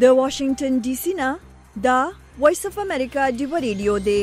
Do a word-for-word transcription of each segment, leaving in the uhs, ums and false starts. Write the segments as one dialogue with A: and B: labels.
A: د واشنگټن ډي سي نه دا وایس اف امریکا ډیو ریډیو دی.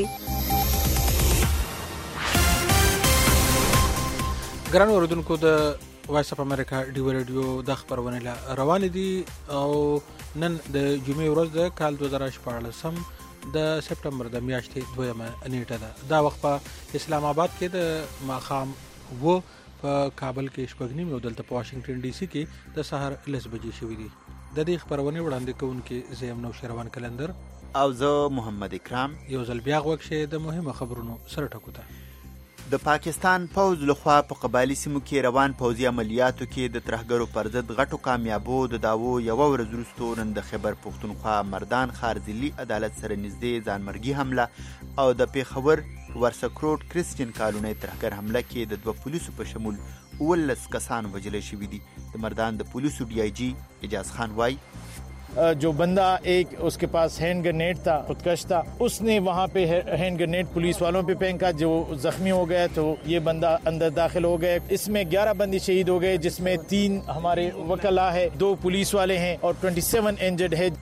B: ګران اوردونکو د وایس اف امریکا ډیو ریډیو د خبرونه لا روان دي او نن د جمعې ورځ د کال دوه زره شپاړس د سپټمبر د میاشتې دویمه نیټه ده. دا وخت په اسلام آباد کې د ماخام و په کابل کې شپږ نیم او دلته په واشنگټن ډي سي کې د سحر لس بجې شوې دي. د دې خبرونه وړاندې کوونکې زیم نو شروان کلندر
C: او زه محمد اکرام
B: یو ځل بیا غوښه د مهمه خبرونو سره ټکو ته.
C: د پاکستان پوز لخوا په قبایلی سیمو کې روان پوزي عملیاتو کې د ترهګرو پر ضد غټو کامیابو د داوو یو ورځ وروسته نن د خیبر پښتونخوا مردان ښار ضلعي عدالت سره نږدې ځانمرګي حمله او د پیښور ورسکروټ کرسچین کالونی ترهګر حمله کې د دوه پولیسو په شمول اوولس کسان وژل شوي دي. د مردان د پولیسو ڈی آئی جی اجاز خان وايي
D: जो बंदा एक उसके पास हैंड ग्रेनेड था, खुदकश था, उसने वहाँ पे हैंड ग्रेनेड पुलिस वालों पे फेंका जो जख्मी हो गया. तो ये बंदा अंदर दाखिल हो गए. इसमें ग्यारह बंदी शहीद हो गए जिसमें तीन हमारे वकला है, दो पुलिस वाले हैं और सत्ताईस इंजर्ड है.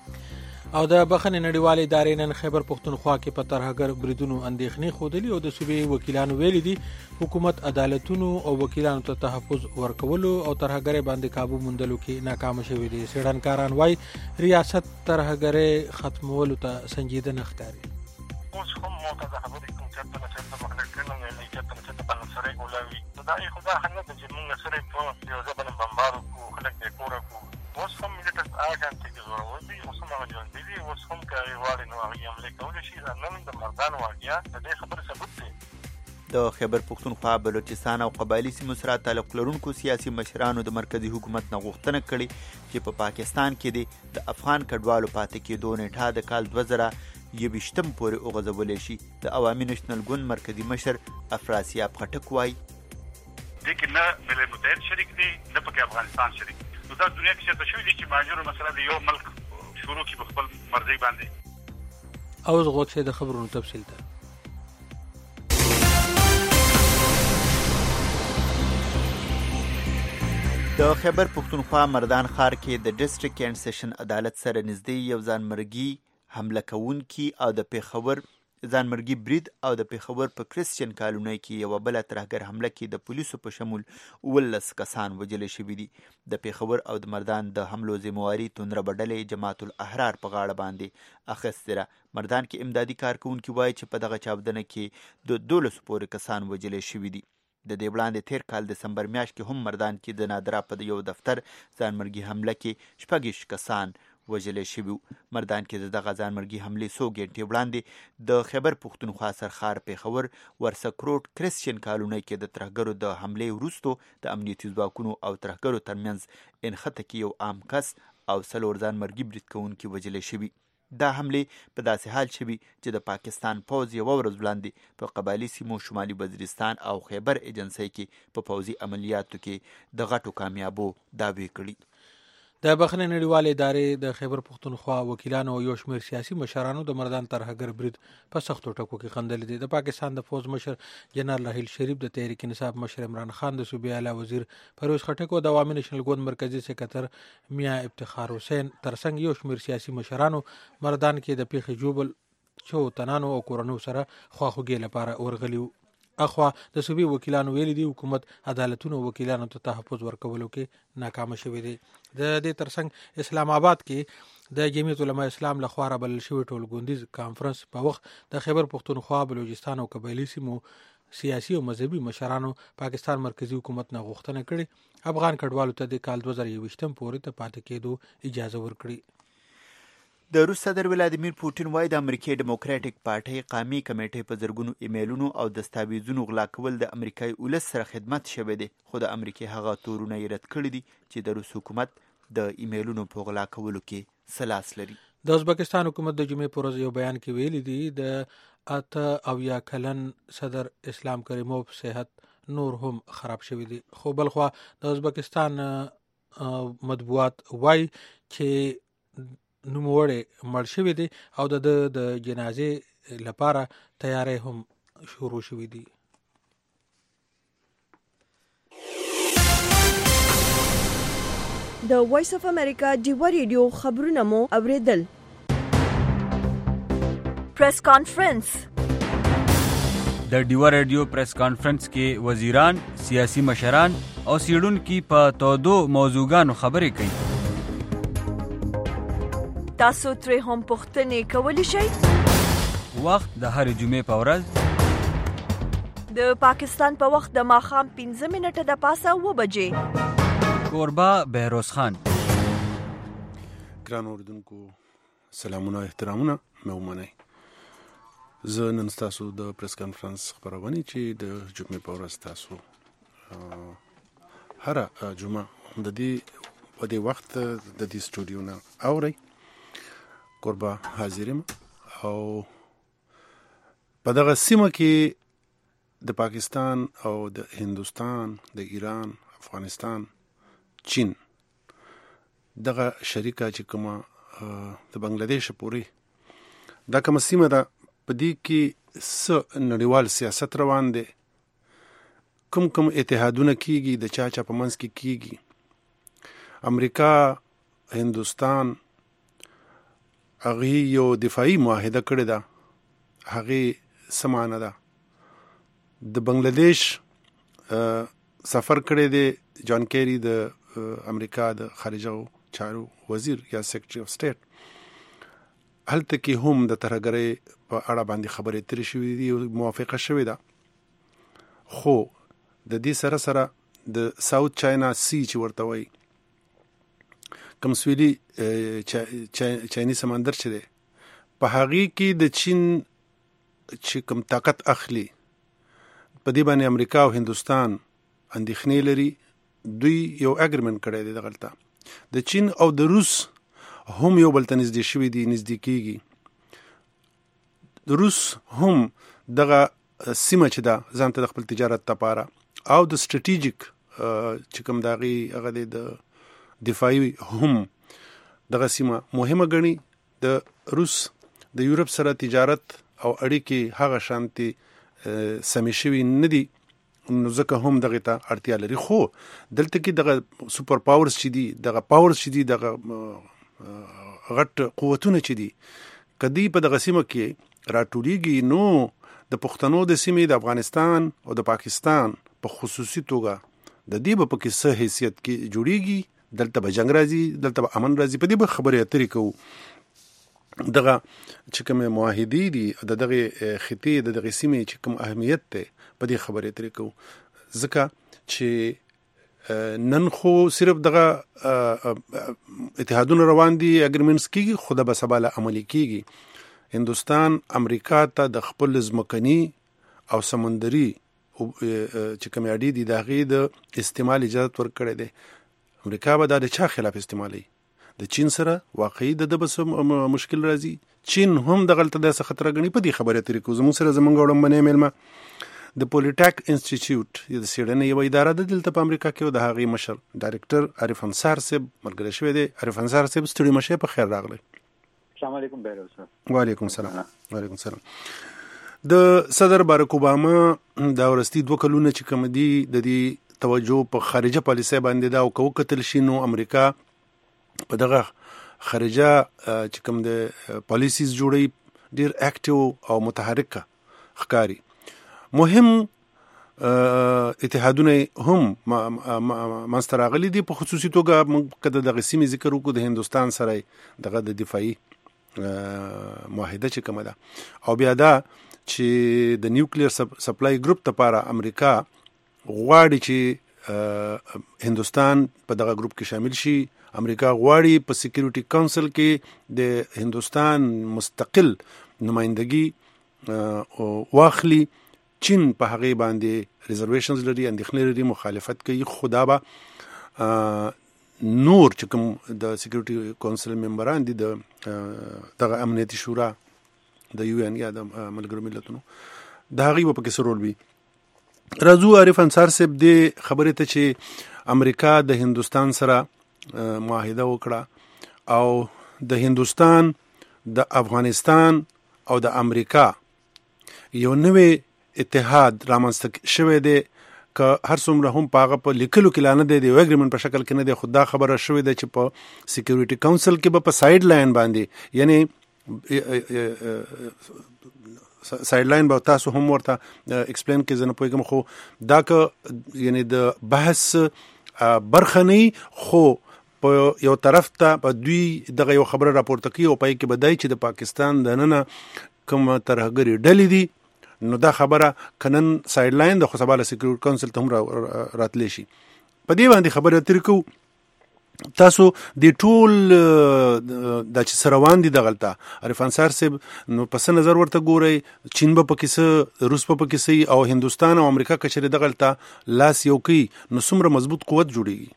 B: او د بخښنې نړیوالې ادارې نن خیبر پښتونخوا کې په ترهګر بریدونو اندېښنې ښودلې او د صوبې وکیلانو ویلي دي حکومت عدالتونو او وکیلانو ته تحفظ ورکولو او ترهګرۍ باندې قابو موندلو کې ناکام شوي دي. څېړنکاران وایي ریاست ترهګرۍ ختمولو ته سنجیده نه ښکاري.
E: اوس هم موته د خبرې کوم چېرته نه چېرته مخلک کړم ویلې چېرته نه چېرته باندې سړی غولاوي. نو دا یې خو دا حل نه ده چې موږ سړی په یو ځای باندې بمبار وکړو، خلک بې کوره کړو. اوس هم ملت هغه شان چې زورور دي، اوس هم هغه ژوندي دي. اوس هم که هغې غواړي نو هغې حملې کولی شي. دا نن د مردان واقعه د دې خبرې ثبوت دی.
C: د خیبر پښتونخوا بلوچستان او قبایلی سیمو سره تعلق لرونکو سیاسي مشرانو د مرکزي حکومت نه غوښتنه کړې چې په پاکستان کې د افغان کډوالو پاتې کېدو نیټه د کال دوه زره یوویشتم پورې وغځولی شي. د عوامي نېشنل ګوند مرکزي مشر افراسیاب خټک وایي
F: دې کې نه ملل متحد شریک دی نه پکې افغانستان شریک دی. نو دا دنیا کې چېرته شوي دي چې مهاجرو مثلا د یو ملک شروع کړي په خپل مرضۍ باندې.
B: اوس غوښه د خبرونو تفصیل ته.
C: د خیبر پښتونخوا مردان ښار کې د ډسټریکټ اینډ سیشن عدالت سره نږدې یو ځانمرګي حمله کوونکي او د پیښور ځانمرګي برید او د پیښور په کرسچین کالونی کې یوه بله ترهګر حمله کې د پولیسو په شمول اوولس کسان وژل شوي دي. د پیښور او د مردان د حملو ذمواري تندربه ډلې جماعت الاحرار په غاړه باندې اخیستې ده. مردان کې امدادي کارکوونکي وایي چې په دغه چاودنه کې د دولسو پورې کسان وژل شوي دي. د دې وړاندې تیر کال دسمبر میاشت کې هم مردان کې د نادرا په یو دفتر ځانمرګي حمله کې شپږ کسان وژل شوي. مردان کې د دغه ځانمرګي حملې څو ګنټې وړاندې د خیبر پښتونخوا سرخار پیښور ورسکروټ کرسچین کالونی کې د ترهګرو د حملې وروسته د امنیتي ځواکونو او ترهګرو ترمنځ انخته کې یو عام کس او څلور ځانمرګي برید کوونکي وژل شوي. دا حملې په داسې حال شوي چې د پاکستان پوځ یوه ورځ وړاندې په قبایلي سیمو شمالي وزیرستان او خیبر ایجنسۍ کې په پوځي عملیاتو کې د غټو کامیابو دعوې کړي.
B: د بخښنې نړیوالې ادارې د خیبر پښتونخوا وکیلانو او یو شمېر سیاسي مشرانو د مردان ترهګر برید په سختو ټکو کې خندلې دي. د پاکستان د پوځ مشر جنرال راحیل شریف، د تحریک انصاف مشر عمران خان، د صوبې اعلی وزیر پرویز خټک او د عوامي نېشنل ګوند مرکزي سکرټر میاں افتخار حسین ترڅنګ یو شمېر سیاسي مشرانو مردان کې د پیښې جوبل چو تنانو او کورنو سره خواخوږۍ لپاره ورغلي وو. اخوا د صوبې وکیلانو ویلي دي حکومت عدالتونو وکیلانو ته تحفظ ورکولو کې ناکامه شوي دي. د دې ترڅنګ اسلام آباد کې د جمعیت علماء اسلام لخوا رابلل شوي ټولګوندیز کانفرنس په وخت د خیبر پښتونخوا بلوچستان او قبایلي سیمو سیاسي او مذهبي مشرانو پاکستان مرکزي حکومت نه غوښتنه کړې افغان کډوالو ته د کال دوه زره یوویشتم پورې ته پاتې کېدو اجازه ورکړي.
C: د روس صدر ولادیمیر پوټین وایي د امریکای ډیموکراټیک پارټۍ قامي کمیټې په زرګونو ایمیلونو او دستاویزونو غلا کول د امریکای ولس سره خدمت شوی دی، خو د امریکای هغه تورونه یې رد کړي دي چې د روس حکومت د ایمیلونو په غلا کولو کې سلاس لري.
B: د ازبکستان حکومت د جمعې په ورځ یو بیان کې ویلي دي د اته اویا کلن صدر اسلام کریموف صحت نور هم خراب شوی دی. خو بلخوا د ازبکستان مطبوعات وایي چې نوموړی مړ شوی دی او د د جنازې لپاره تیاری هم شروع شوی دی.
A: د وایس اف امریکا ډیوا ریډیو خبرونه مو اوریدل. پریس کانفرنس.
G: د ډیوا ریډیو پریس کانفرنس کې وزیران، سیاسي مشران او سیډونکو په تودو موضوعګانو خبرې کوي.
A: تاسو ترې هم پوښتنې کولی شئ.
G: وخت د هرې جمعې په ورځ
A: د پاکستان په وخت د ماښام پنځه منټه د پاسه اوه بجې.
G: کوربه بهروز خان.
H: ګران اوریدونکو سلامونه احترامونه مې ومنئ. زه نن ستاسو د پریس کانفرنس خبرونه چې د جمعې په ورځ تاسو هره جمعه د دې په دې وخت د دې سټوډیو نه اورئ. قربا حاضرم او په دغه سیمه کې د پاکستان او د هندوستان، د ایران، افغانستان، چین دغه شریکه چې کومه د بنگلاديش پورې دا کومه سیمه ده، په دې کې څه نړیوال سیاست روان دی، کوم کوم اتحادونه کیږي، د چا چا په منځ کې کیږي. امریکا، هندوستان هغه یو دفاعي معاهده کړې ده، هغه سمانه ده. د بنگلاديش سفر کړی دی جان کیری د امریکا د خارجه چارو وزیر یا سیکرټري اف سټیټ. هلته کې هم د ترهګرۍ په اړه باندې خبرې ترې شوې دي او موافقه شوې ده. خو د دې سره سره د ساوث چاینا سی چې ورته وایي، کوم سویلي چایني سمندر چې دی، په هغې کې د چین چې کوم طاقت اخلي، په دې باندې امریکا او هندوستان اندېښنې لري. دوی یو اګریمنټ کړی دی دغلته. د چین او د روس هم یو بل ته نږدې شوي دي، نږدې کېږي. د روس هم دغه سیمه چې ده ځان ته د خپل تجارت لپاره او د سټریټیجیک چې کوم د هغې هغه دی د دفاعي هم دغه سیمه مهمه ګڼي. د روس د یورپ سره تجارت او اړیکې هغه شانتي سمې شوي نه دي، نو ځکه هم دغه ته اړتیا لري. خو دلته کې دغه سوپر پاورز چې دي، دغه پاورز چې دي، دغه غټ قوتونه چې دي، کدی په دغه سیمه کې راټولیږي، نو د پښتنو د سیمې، د افغانستان او د پاکستان په خصوصي توګه د دې په کې څه حیثیت کې جوړیږي. دلته به جنگ راځي، دلته به امن راځي. په دې به خبرې اترې کوو. دغه چې کوم معاهدې دي د دغه خطې د دغه سیمې چې کوم اهمیت دی، په دې خبرې اترې کوو. ځکه چې نن خو صرف دغه اتحادونه روان دي، اګریمنټس کیږي، خو د به سبا له عملي کیږي. هندوستان امریکا ته د خپل ځمکني او سمندري چې کوم اړې دي د هغې د استعمال اجازت ورکړی دی. امریکا به دا د چا خلاف استعمالوي؟ د چین سره واقعي د ده به مشکل راځي. چین هم دغلته داسې خطره ګڼي. په دې خبرې اترې کوو. زموږ سره زموږ وړومبنی میلمه د پولیټیک انسټیټیوټ د څېړنې یوه اداره ده دلته په امریکا کې، او د هغې مشر ډایرکټر عارف انصار صاحب ملګری شوی دی. عارف انصار صاحب ستړي مشه، په خیر راغلی.
I: السلام علیکم بهروز صاحب.
H: وعلیکم السلام. وعلیکم السلام. د صدر بارک اوباما دا ورستي دوه کلونه چې کوم دي د دې توجه په خارجه پالیسۍ باندې ده، او که وکتل شي نو امریکا په دغه خارجه چې کوم د پالیسیز جوړوي ډېر اکټیو او متحرکه ښکاري. مهم اتحادونه هم منځته راغلي دي. په خصوصي توګه موږ که د دغه سیمې ذکر وکړو، د هندوستان سره دغه د دفاعي معاهده چې کومه ده، او بیا دا چې د نیوکلیر سپلای ګروپ لپاره امریکا غواړي چې هندوستان په دغه ګروپ کې شامل شي. امریکا غواړي په سکیورټي کونسل کې د هندوستان مستقل نمائندګي واخلي. چین په هغې باندې ریزرویشنز لري، اندېښنې لري، مخالفت کوي. خو دا به نور چې کوم د سکیورټي کونسل ممبران دي، د دغه امنیتي شورا د یو ان یا د ملګرو ملتونو، د هغې به پکې څه رول وي. راځو عارف انصار صاحب دې خبرې ته چې امریکا د هندوستان سره معاهده وکړه او د هندوستان، د افغانستان او د امریکا یو نوې اتحاد رامنځته شوی دی که هر څومره هم په هغه په لیکلو کې لانه دی د یو اګریمنټ په شکل کې نه دی، خو دا خبره شوې ده چې په سکیورټي کونسل کې به په سایډ لاین باندې، یعنی سایډ لاین به تاسو هم ورته ایکسپلین کې زنه پوهیږم، خو دا که یعنی د بحث برخه نه، خو په یو طرف ته په دوی دغه یو خبره راپورته کوي او پای کې بدای چې د پاکستان د نن کوم ترهګری ډلې دي، نو دا خبره کنن سایډ لاین د خصوصاله سکیورټي کونسل ته هم راتلی شي. په دې باندې خبره تر کو تاسو د ټول د چې سروان دي دغلطه عرف انصار صاحب، نو پس نظر ورته ګورئ چین به پکې څه، روس په پکې څه، او هندستان او امریکا کچره دغلطه لاس یو کوي، نو څومره مضبوط قوت جوړیږي.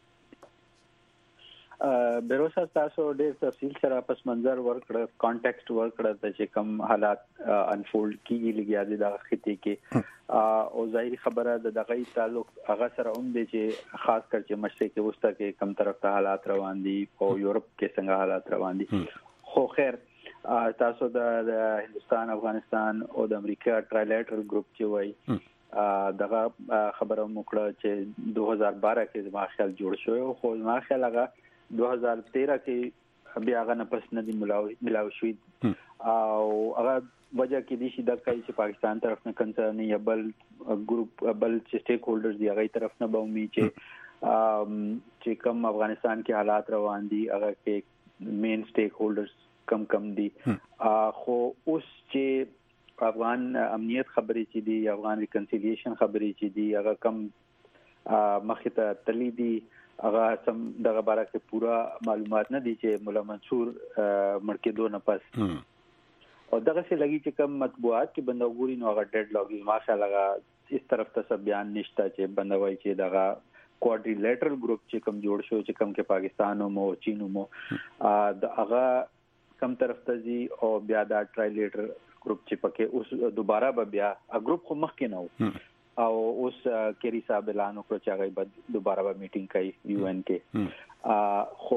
I: بیروسا تاسو ډېر تفصیل سره پس منظر ورکړه، کانټیکسټ ورکړه چې کوم حالات انفولډ کیږي لګیا دي د خطې کې، او ظاهري خبره د دغه تعلق هغه سره هم دی چې خاص کر چې مشرق وسطی کې کم طرف ته حالات روان دي او یورپ کې څنګه حالات روان دي. خو خیر تاسو د هندستان، افغانستان او د امریکا ټرایلیټرل ګروپ چې وایي دغه خبره موکړه چې دو هزار بارہ کې زما خیال جوړ شو، خو زما خیال هغه دو هزار تیرہ کې بیا هغه نه پس نه دی ملاو شوی، او هغه وجہ کې دي چې د کای چې پاکستان طرف نه کنسرن یا بل ګروپ بل چې سټیک هولډرز دی هغه طرف نه به امید چې چې کم افغانستان کې حالات روان دي هغه کې مین سټیک هولډرز کم کم دي. خو اوس چې افغان امنیت خبرې چې دي، افغان ریکنسیلیشن خبرې چې دي، هغه کم مخې ته تللی دي، هغه سم دغه باره کې پورا معلومات نه دي چې مولا منصور مړ کېدو نه پس، او دغه څه لګي چې کوم مطبوعات کې بنده وګوري نو هغه ډیډ لاګ ماشاءالله اس طرف ته بیان نشته چې بنده وایي چې دغه کوادریلیټرل ګروپ چې کوم جوړ شو چې کوم کې پاکستان او چین مو د هغه کم طرف ته زی، او بیا دا ټرایلیټر ګروپ چې پکې اوس دوباره به بیا ا ګروپ خو مخ کې نه و، او اوس کری صاحب اعلان وکړ چې هغه به دوباره به میټینګ کوي یو ان کې. خو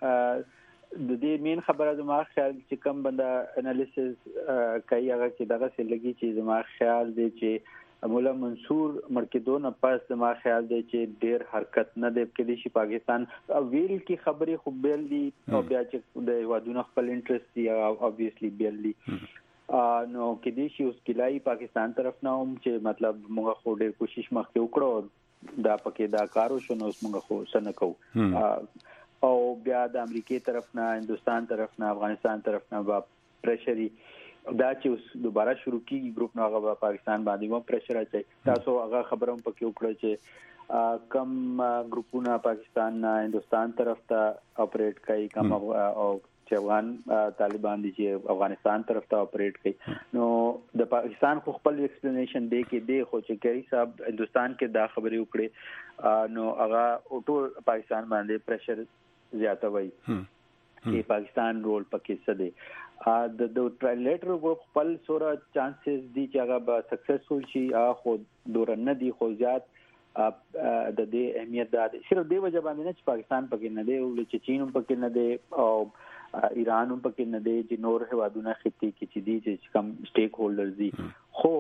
I: د دې مین خبره زما خیال چې کم بنده انالیسز کوي هغه چې دغه څه لګي چې زما خیال دی چې مولا منصور مړ کېدو نه پس زما خیال دی چې ډېر حرکت نه دی کېدی شي پاکستان ویل کې خبرې خو بیل دي، او بیا چې د هیوادونو خپل انټرست دی اوبویسلی بیل دي، نو کې دې شي اوس کلای پاکستان طرف نه هم چې مطلب موږ خو ډېر کوشش مخکې وکړو دا پکې دا کارو شو، نو اوس موږ خو سن کوو، او بیا د امریکای طرف نه، هندستان طرف نه، افغانستان طرف نه با پریشري دا چې اوس دوباره شروع کیږي ګروپ نه هغه پاکستان باندې مو پریشر اچي. تاسو هغه خبرم پکې وکړه چې کم ګروپونه پاکستان نه هندستان طرف ته اپریټ کوي، کم او چې افغان طالبان دي چې افغانستان طرف ته اپریټ کوي، نو د پاکستان خو خپل ایکسپلینیشن دی کې دی، خو چې کری صاحب هندستان کې دا خبرې وکړي نو هغه ټول پاکستان باندې پریشر زیاتوي چې پاکستان رول پکې څه دی. د د ټرایلیټر ګروپ خپل سوره چانسز دي چې هغه به سکسسفل شي، خو دور نه دي، خو زیات د دې اهمیت دا صرف دی وجه باندې نه چې پاکستان پکې نه دی، او چې چین هم پکې نه دی، او ایران هم پکې نه دی، چې نور هیوادونه خطې کې چې دي چې کم سټیک هولډرز دي. خو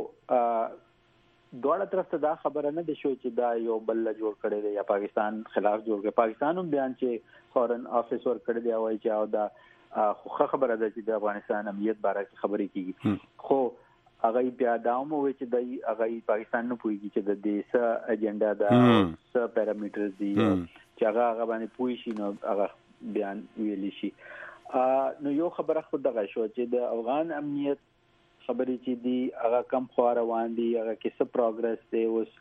I: دواړه طرف ته دا خبره نه ده شو چې دا یو بل جوړ کړي دی یا پاکستان خلاف جوړ کړي. پاکستان هم بیان چې فورن افیس ور کړی دی وایي چې او دا خو خبره ده چې د افغانستان امنیت باره کې خبرې کیږي، خو هغه بیا دا مو وایي چې د هغه پاکستان نه پوهیږي چې د دې څه اجنډا ده، څه پیرامیټرز دي چې هغه هغه باندې پوه شي نو هغه بیان ویلی شي. نو یو خبره خو دغه شو چې د افغان امنیت خبرې چې دي هغه کم خو روان دي، هغه کې څه پروګرس دی. اوس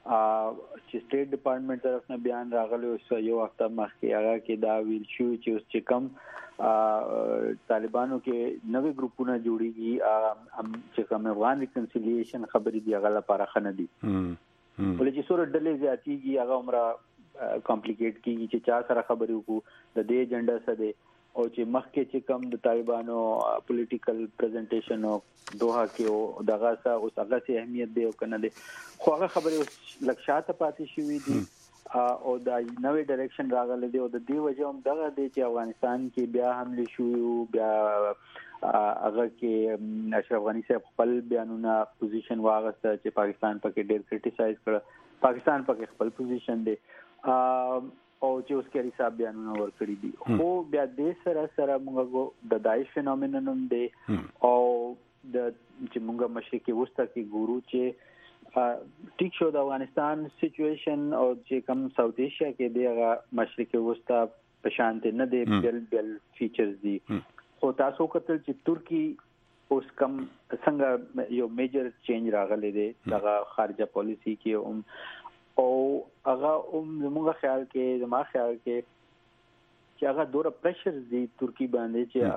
I: چې سټیټ ډپارټمنټ طرف نه بیان راغلی اوس یو هفته مخکې هغه کې دا ویل شو چې اوس چې کم طالبانو کې نوې ګروپونه جوړیږي چې کوم افغان ریکنسیلیشن خبرې دی هغه لپاره خنه دي، ولې چې سور ډلې زیاتیږي هغه عمره کمپلیکیټ کیږي چې چا سره خبرې وکړو د دې ایجنډا څه دی، او چې مخکې چې کم د طالبانو پولیټیکل پریزنټیشن او دوحه کې او دغه څه اوس هغه څه اهمیت دی او کنه دی، خو هغه خبرې اوس لکشاته پاتې شوې دي او دا نوې ډایرکشن راغلی دی. او د دې وجه هم دغه دی چې افغانستان کې بیا حمله شوی، بیا هغه کې اشرف غنی صاحب خپل بیانونه پوزیشن واغسته چې پاکستان پکې ډېر کرټیسایز کړ، پاکستان پکې خپل پوزیشن دی او چې اوس کې حساب بیانونه ورکړي دي. خو بیا دې سره سره موږ د داعش فینومینن هم دی او د چې موږ مشرقي وسطا کې ګورو چې ټیک شو د افغانستان سچویشن او چې کم ساوث ایشیا کې دی هغه مشرقي وسطا په شان نه دی، بل بل فیچرز دي. خو تاسو کتل چې ترکی اوس کم څنګه یو میجر چینج راغلی دی دغه خارجه پالیسی کې هم او هغه هم زموږ خیال کې زما خیال کې چې هغه دوره پریشر دی ترکی باندې چې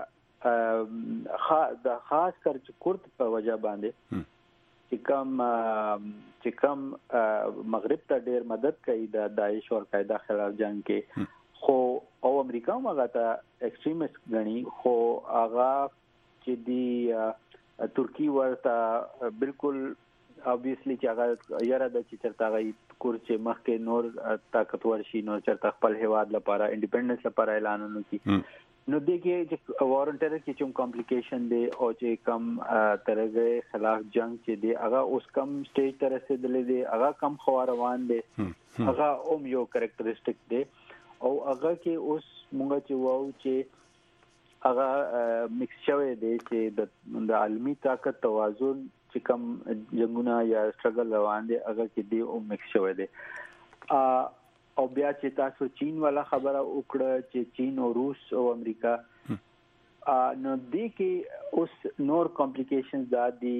I: هغه خا د خاص کر چې کورت په وجه باندې چې کم چې کم مغرب ته ډیر مدد کوي د داعش او قاعده خلاف جنگ کې، خو او امریکا هم هغه ته ایکستریمیست غني، خو هغه چې دی ترکی ورته بالکل obviously چې هغه یاره د چې چرته غي کور چې مخکې نور طاقتور شي نو چرته خپل هواد لپاره انډیپندنس لپاره اعلانونه کی نو دغه چې وار اون ټیرر کې کوم کمپلیکیشن دی او چې کم ترغه خلاف جنگ چې دی هغه اوس کم سټیج ته رسیدلې دی، هغه کم خواروان دی، هغه اوم یو کریکټریسټک دی او هغه کې اوس مونږ چې واو چې هغه مکس شوی دی چې د عالمي طاقت توازن چې کوم جنگونه یا سټرګل روان دي هغه کې دی او مکس شوی دی. او بیا چې تاسو چین والا خبره وکړه چې چین او روس او امریکا نو دی کې اوس نور کمپلیکیشنز دا دي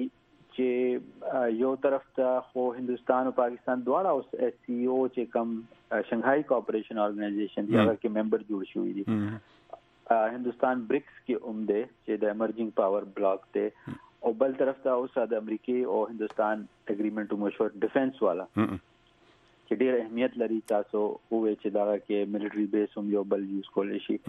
I: چې یو طرف ته خو هندستان او پاکستان دواړه اوس ایس سی او چې کوم شنگھائی کوآپریشن آرګنایزیشن دی هغه کې ممبر جوړ شوی دي. هندستان بریکس کې هم دی چې د امرجنګ پاور بلاک دی او بل طرف ته اوس د امریکای او هندستان اګریمنت مشور ډیفنس والا چې ډېر اهمیت لري، تاسو وې چې دا کې ملټری بیس هم یو بل یوز کولای شي.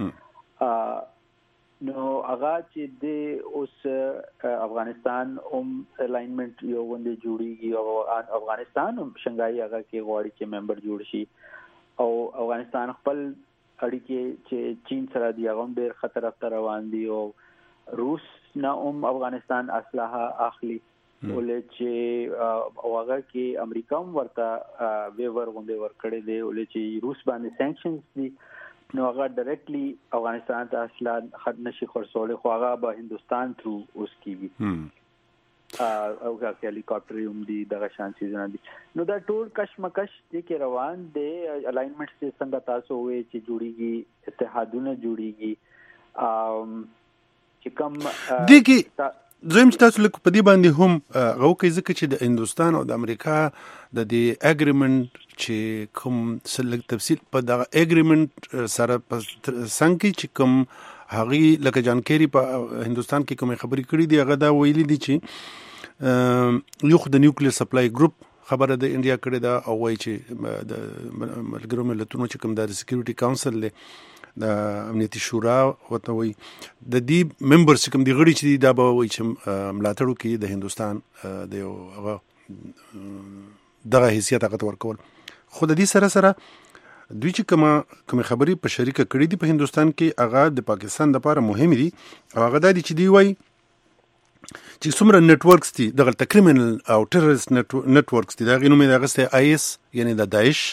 I: نو هغه چې د اوس افغانستان هم الاینمنت یو غونډه جوړیږي او افغانستان هم شنگھائی هغه کې غواړي چې ممبر جوړ شي او افغانستان خپل اړیکې چې چین سره دی هغه ډېر خطر افته روان دي او روس نه هم افغانستان اسلحه اخلي ولې چې هغه کې امریکا هم ورته ویور غونډه ورکړې دی ولې چې روس باندې سانکشنز دي نو هغه ډایرکټلی افغانستان ته اسلحه خد نشي خرڅول خو هغه به هندستان تھرو اوس کیږي او هغه هلیکاپټر هم دي دغه شان سيزونه دي. نو دا ټول کشمکش دي کې روان دي الاینمنټ چې څنګه تاسو وې چې جوړیږي اتحادونه جوړیږي چې کوم
H: دغه زم چې تاسو لکه په دې باندې هم غوکې ځکه چې د هندستان او د امریکا د دې اګریمنت چې کوم سلګ تفصیل په دغه اګریمنت سره څنګه چې کوم هغه لکه جانکيري په هندستان کې کوم خبرې کړې دي هغه دا ویلي دي چې یو د نیوکلیر سپلای ګروپ خبره د انډیا کړې ده او وایي چې د ملګرو ملتونو چې کوم د سکیورټي کونسل له د امنیتي شورا وته وي د دې ممبرز کوم دی غړي چې دا به وي چې ملاتړو کې د هندستان د یو هغه دغه حیثیت هغه ورکول. خو د دې سره سره دوی چې کوم کوم خبرې په شریکه کړې دي په هندستان کې هغه د پاکستان لپاره مهم دي او هغه د دې چې دی وای چې څومره نتورکس دي دغه کریمینل او ټیرریست نتورکس دي دا غوښنه مې دغه آی اس یعنی د داعش،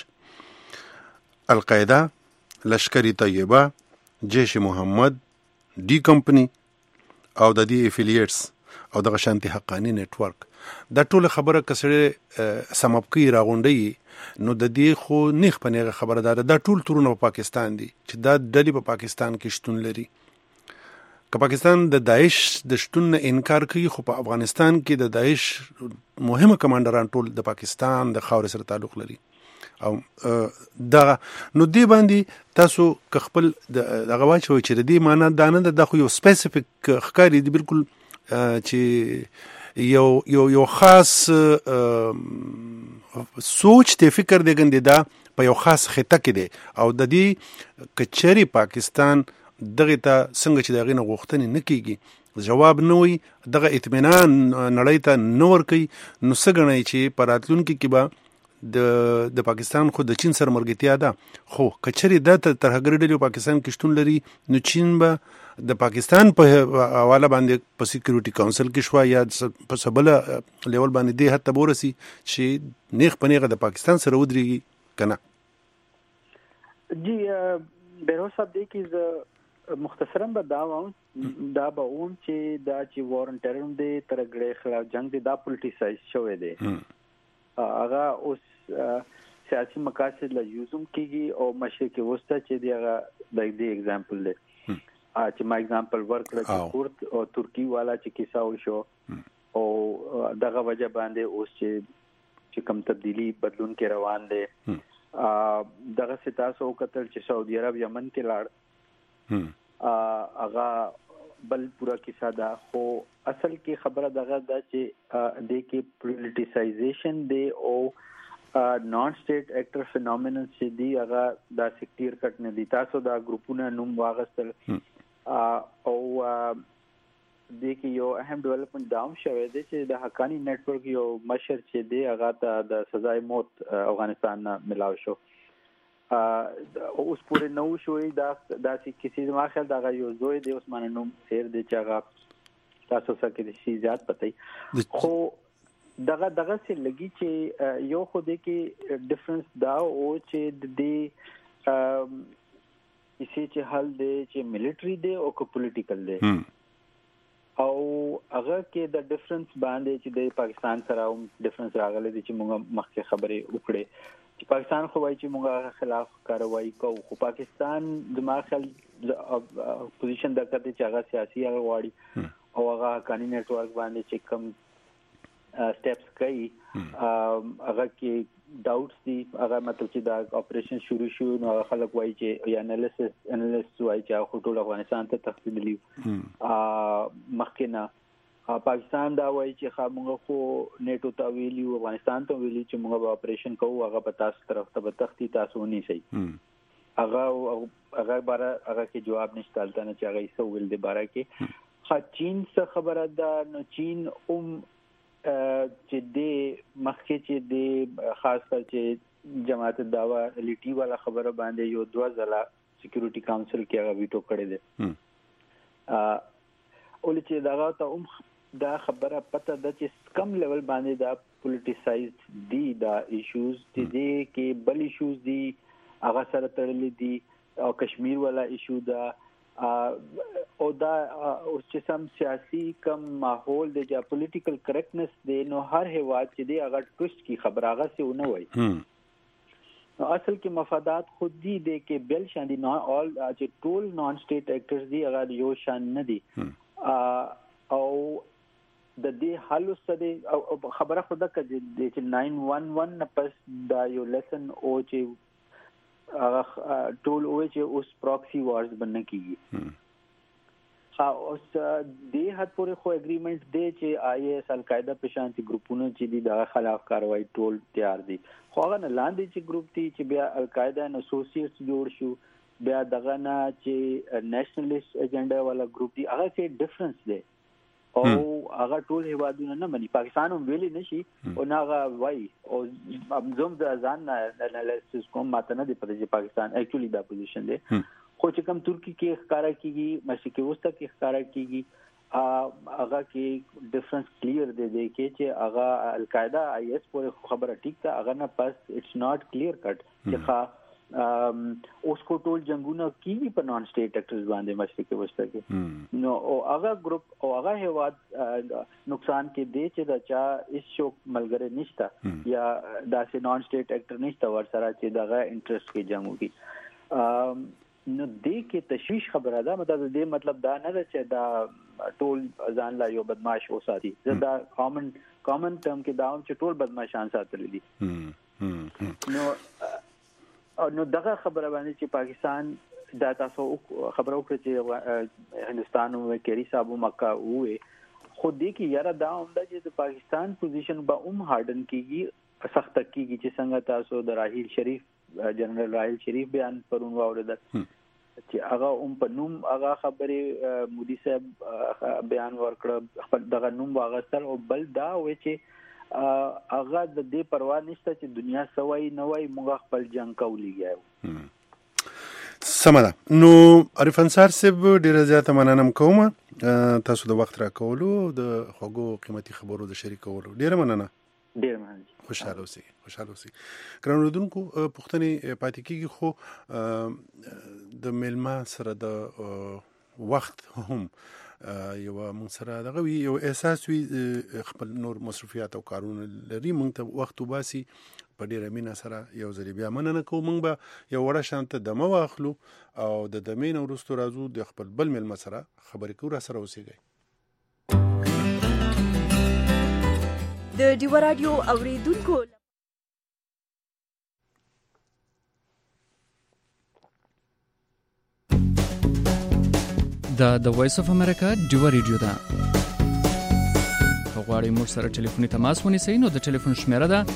H: القاعده، لشکری طیبه، جیش محمد، ډي کمپنی او د دې افیلیټس او دغه شانتي حقانی نتورک دا ټول خبره کسره سمابکی راغونډي نو د دې خو نیخ پنیغه خبردار دا ټول تورونه په پاکستان دي چې دا ډلې په پاکستان کې شتون لري. که پاکستان د داعش د شتون نه انکار کوي خو په افغانستان کې د داعش مهمه کمانډران ټول د پاکستان د خاور سره تعلق لري او دا نو دی باندې تاسو که خپل دغه واچوي چې د دې معنی دا نه د خو یو سپیسیفیک ښکاری دی بالکل چې یو یو یو خاص سوچ ته فکر دی ګندې دا په یو خاص خطه کې دی او د دې کچري پاکستان دغه ته څنګه چې دغه نه غوښتنې نه کیږي جواب نه وي دغه اطمینان نړۍ ته نور کوي نو څنګه چې پراتلون کې کې با د د پاکستان خو د چین سره مرګتیا ده خو کچري د ترهګر ډلې پاکستان کې شتون لري نو چین به د پاکستان په حواله باندې په سکیورټي کونسل کې شو یا په سبله لیول باندې دی حتی بورسي چې نیغ پنیغه د پاکستان سره ودرېږي کنه
I: جی بیروز صاحب دی کې مختصرا به دا وایم دا به اون چې دا چې وارن ټرم دی ترګړې خلاف جنگ دی دا پولیټیسایز شوی دی هغه اوس سیاسي مقاصد له یوزم کیږي او مشرق وسطی چې دی هغه د دې اگزامپل دی چې ما اگزامپل ورکړه چې کورت او ترکی والا چې کیسه وشو او دغه وجه باندې اوس چې چې کوم تبدیلی بدلون کې روان دي دغه ستاسو قتل چې سعودي عرب یمن کې لاړ هغه بل پورا کیسه دا خو اصل کې خبره دغه دا چې د کې پولیټیسایزیشن دی او نان سټیټ اکټر فینومینن چې دی هغه دا سکتیر کټ نه دي تاسو دا ګروپونه نوم واغستل او د کې یو اهم ډیولپمنٹ داوم شوی دی چې د حقانی نت ورک یو مشر چې دی هغه ته د سزای موت افغانستان نه ملاو شو اوس پورې نو شوې دا داسې کسی ما خیال دا یو زوی دی عثمان نوم خیر دی چې هغه تاسو سره کې شي زیات پته خو دغه دغه سره لګي چې یو خو دې کې ډیفرنس دا او چې د دې اسی چې حل دی چې ملټری دی او کو پولیټیکل دی او هغه کې د ډیفرنس باندې چې د پاکستان سره هم ډیفرنس راغلی دی چې موږ مخکې خبرې وکړې چې پاکستان خو وايي چې موږ خلاف کاروایی کوو خو پاکستان د ما خل پوزیشن د کته چې هغه سیاسي هغه واړي او هغه قانوني نت ورک باندې چې کوم سټیپس کوي هغه کې ډاوټس دي هغه مطلب چې دا اپریشن شروع شو نو خلک وایي چې یا انالیسس انالیسس وایي چې ټول افغانستان ته تخصیص مخکنه پاکستان دا وایي چې خامغه خو نیټو ته ویلی افغانستان ته ویلی چې موږ به اپریشن کوو هغه په تاسو طرف ته به تختی تاسو نه شي هغه هغه بار هغه کې جواب نشته تلته نه چې هغه یې سو ویل دی بارا کې خا چین څخه خبره ده نو چین اوم چې د مخکې چې د خاص کر چې جماعت دعوا لیټي والا خبره باندې یو دوه ځله سکیورټي کونسل کې هغه ویټو کړی دی ا اول چې دا ته هم دا خبره پته ده چې کم لیول باندې دا پولیټیسایزد دي دا ایشوز دي کې بل ایشوز دي هغه سره تړلې دي او کشمیر والا ایشو دا او دا اوس چې سم سیاسي کم ماحول دی چې پولیټیکل کریکټنس دی نو هر هیواد چې دی هغه ټویسټ کی خبر هغه څه ونه وای نو اصل کې مفادات خود دي د کې بل شان دي نه اول چې ټول نان سټیټ اکټرز دي هغه یو شان نه دي او د دې حل سره خبره خود کړي چې ناین ون ون نه پس دا یو لیسن او چې هغه ټول وای چې اوس پراکسی وارز بننه کیږي ها اوس د هات پورې خو اګریمنٹ دی چې آی ایس القاعده په شانتي ګروپونو چې دي د خلاف کاروایی ټول تیار دي خو هغه نه لاندې چې ګروپ دي چې بیا القاعده ان اسوسییټس جوړ شو بیا دغه نه چې نېشنلیست ایجنډا والا ګروپ دي هغه کې ډیفرنس دی او هغه ټول هیوادونه نه مني پاکستان هم ویلي نشي او هغه وای او زم د ځان انالیسس کوم ماته نه دی پته چې پاکستان اکچولی دا پوزیشن دی خو چې کوم ترکی کې ښکارا کیږي مشرق وسطی کې ښکارا کیږي هغه کې ډیفرنس کلیر دی دی کې چې هغه القاعده آی ایس پورې خبره ټیک ده هغه نه پس اټس ناٹ کلیر کټ چې اوس کو ټول جنگونه کیږي په نان سټیټ اکټرز باندې مشرق وسطی کې نو او هغه ګروپ او هغه هیواد نقصان کې دی چې دا چا هیڅ شو ملګری نشته یا داسې نان سټیټ اکټر نشته ور سره چې دغه انټرست کې جنگ وکړي نو دې کې تشویش خبره ده مطلب دې مطلب دا نه ده چې دا ټول ځان لا یو بدمعاش وساتي دا کامن کامن ټرم کې دا چې ټول بدمعشان ساتل دي نو نو دغه خبره باندې چې پاکستان دا تاسو خبرو کړ چې هندستان او کېری صاحب مکه وې خو دې کې یاره دا هم ده چې د پاکستان پوزیشن به هم هارډن کیږي سخت کیږي چې څنګه تاسو د راحیل شریف جنرال راحیل شریف بیان پرون واوریدل چې هغه هم په نوم هغه خبرې مودي صاحب بیان ورکړ خپل دغه نوم واغستل او بل دا وې چې هغه د دې پروا نشته چې دنیا سوي نه وای موږ خپل جنگ کولیږو.
H: سمه ده. نو عارف انصار صاحب ډیره زیاته مننه کوم تاسو د وخت را کولو د خوږو قیمتي خبرو د شریکولو. ډیره مننه.
I: ډیر مننه.
H: خوشاله اوسئ. خوشاله اوسئ. ګران اوریدونکو پوښتنې پاتې کیږي خو د میلمه سره د وخت هم یو موږ سره دغه وی یو احساس وی خپل نور مصرفیات او کارونه لري موږ ته وخت وباسي په ډیره مینه سره یو ځل بیا مننه کوم. موږ به یو وړه شانته دمه واخلو او د دمې نه وروسته راځو د خپل بل میلمه سره خبرې کوو. را سره اوسئ.
A: د ډیو رادیو اوریدونکو
J: دا د وایس اف امریکا ډیو رادیو ده. که غواړئ موږ سره ټلیفوني تماس ونیسئ نو د ټلیفون شمیره ده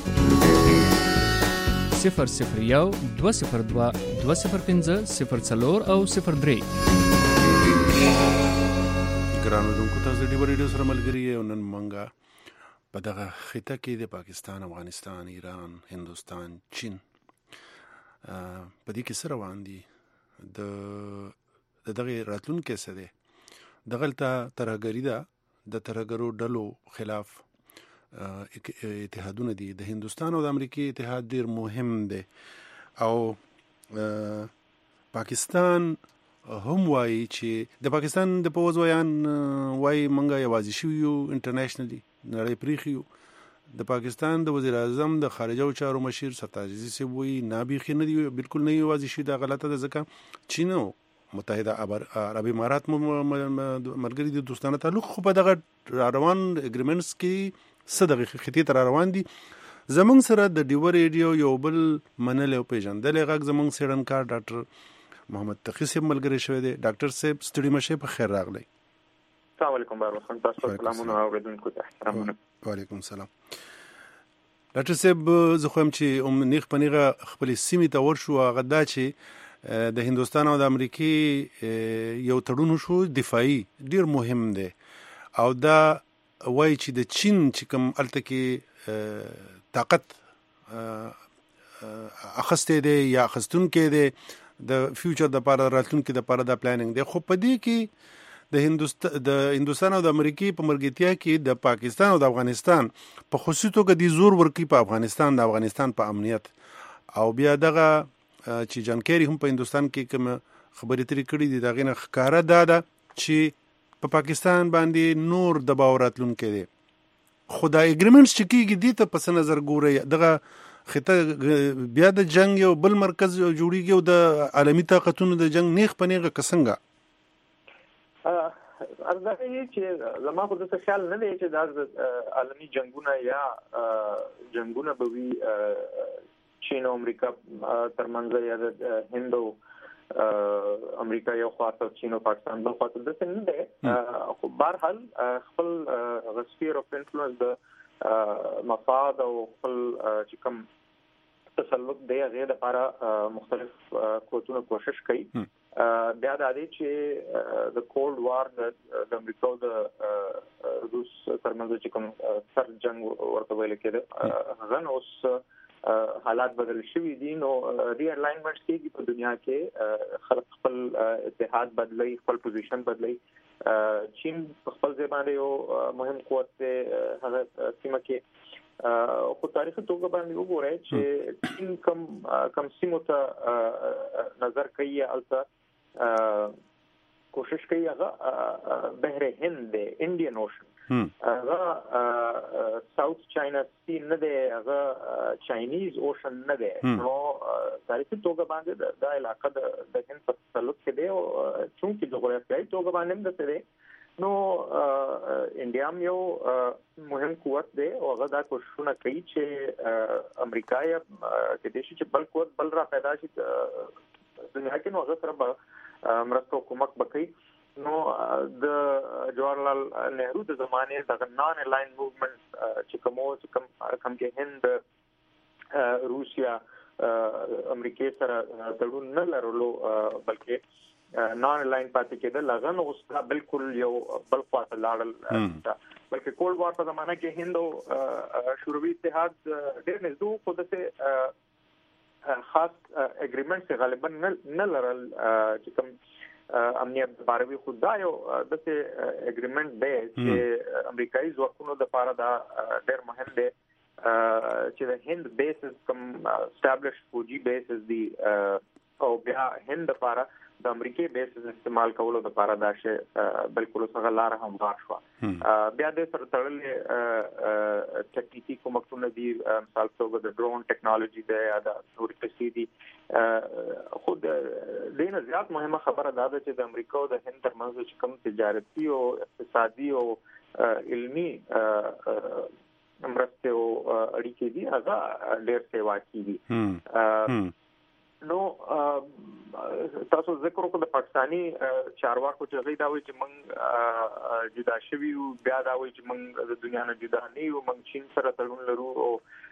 J: صفر صفر یو دوه صفر دوه دوه صفر پنځه صفر څلور او صفر درې.
H: ګران اوریدونکو تاسو د ډیو رادیو سره ملګري یو. نن مونږه په دغه خطه کې د پاکستان، افغانستان، ایران، هندوستان، چین په دې کې سره روان دي. د دغه راتلونکي څه دی؟ دغلته ترهګري ده. د ترهګرو ډلو خلاف اتحادونه دي. د هندوستان او د امریکای اتحاد ډیر مهم دی او پاکستان هم وایي چې د پاکستان د پوز ویان وایي منګه یوازې شو یو انټرنیشنلی نړۍ پریخیو. د پاکستان د وزیر اعظم د خارجه چارو مشیر سرتاج عزیز سی وایي نابیخي نه دی، بالکل نه یوازې شي. دا غلطه ده ځکه چین او متحده عرب امارات ملګري د دوستانه تعلق خو په دغه روان اګریمنټس کې څه دغه خطې تر روان دي. زمونږ سره د ډیو رادیو یو بل منل او پیژندل غږ زمونږ سیډنکار ډاکټر محمد تقی صاحب ملګری شوی دی. ډاکټر صاحب ستړي مشه په خیر راغلی.
K: السلام علیکم بارو خان. تاسو سلامونه اوریدونکو ته احترامونه.
H: وعلیکم السلام. ډاکټر صاحب زه خو هم چې ام نیغ پنیغه خپل سیمې ته ورشو هغه دا چې د هندوستان او د امریکای یو تړون شو دفاعي ډیر مهم دی او دا وایي چې د چین چې کوم الته کې طاقت اخسته دی یا اخستون کې دی د فیوچر د پاره راتلونکي د پاره دا پلانینګ دی. خو په دې کې د هندوستان د هندوستان او د امریکای په مرګتیا کې د پاکستان او د افغانستان په خصوصي توګه د زور ورکی په افغانستان د افغانستان په امنیت او بیا دغه چې جانکاری هم په هندوستان کې کوم خبرې ترې کړې دي دغه نه ښکارا ده دا چې په پاکستان باندې نور دباو راتلونکي دي. خدای اګریمنټس چې کیږي دي ته پس نظر ګوري دغه خطه بیا د جنگ یو بل مرکز جوړیږي او د عالمی طاقتونو د جنگ نیخ پنیغه قسنګه
K: ارزه یې چې زما خو د څه خیال نه دی چې د عالمی جنگونه یا جنگونه به وي چین او امریکا ترمنځ یا د هند او امریکا یو خواته چین او پاکستان بل خواته د څه نه دی. خو بهرحال خپل غسفیر اف انفلوئنس د مفاد او خپل چې کوم تسلط دی هغه لپاره مختلف قوتونه کوشش کوي. بیا د دې چې د کولډ وار د امریکا او د روس ترمنځ چې کوم سر جنگ ورته ویل کېده هغه اوس حالات بدل شوي دي. نو ری الاینمنټ کېږي په دنیا کې خلک خپل اتحاد بدلوي خپل پوزیشن بدلوي. چین خپل ځای باندې یو مهم قوت دی هغه سیمه کې خو تاریخي توګه باندې وګورئ چې چین کم کم سیمو ته نظر کوي البته کوشش کوي هغه بحر هند دی انډین اوشن هغه ساوث چاینا سی نه دی هغه چاینیز اوشن نه دی. نو تاریخي توګه باندې دا علاقه د هند په تسلط کې دی او چونکې جغرافیایي توګه باندې هم دته دی نو انډیا هم یو مهم قوت دی او هغه دا کوششونه کوي چې امریکا یا کې د شي چې بل قوت بل را پیدا شي دنیا کې نو هغه سره مرسته کومک وکړي. نو د جواهرلال نهرو د زمانه د نان الاین موومنت چې کومو چې کوم کوم کې هند روسیا امریکای سره تړون نه لرلو بلکې نان الاین پاتې کېدل هغه نو اوس بالکل یو بل خواته لاړل بلکې کولډ وار په زمانه کې هند او شوروي اتحاد ډېر نږدې خو داسې خاص اګریمنټ غالبا نه لرل چې کوم امنیت لپاره وي. خو دا یو داسې اګریمنټ دی چې امریکایي ځواکونو لپاره دا ډېر مهم دی چې د هند بیسز کوم اسټابلیش فوجي بیسز دي او بیا هند لپاره د امریکای بیسز استعمال کولو لپاره دا شی بالکل څنګه لار هموار شو. بیا د سره تړلې ټکنیکی کومکونه دي مثال توګه د ډرون ټیکنالوژي د یا د نورې کسي دي. خو د دینه زیات مهمه خبره دا ده چې د امریکا او د هند ترمنځ چې کوم تجارتي او اقتصادي او علمي مرسته او اړیکې دي هغه ډېر سیوا کیږي. نو تاسو ذکر وکړو د پاکستانی چارواکو چې غي دا وایي چې موږ جدا شوي یو بیا دا وایي چې موږ د دنیا نه جدا نه یو موږ چین سره تړون لرو او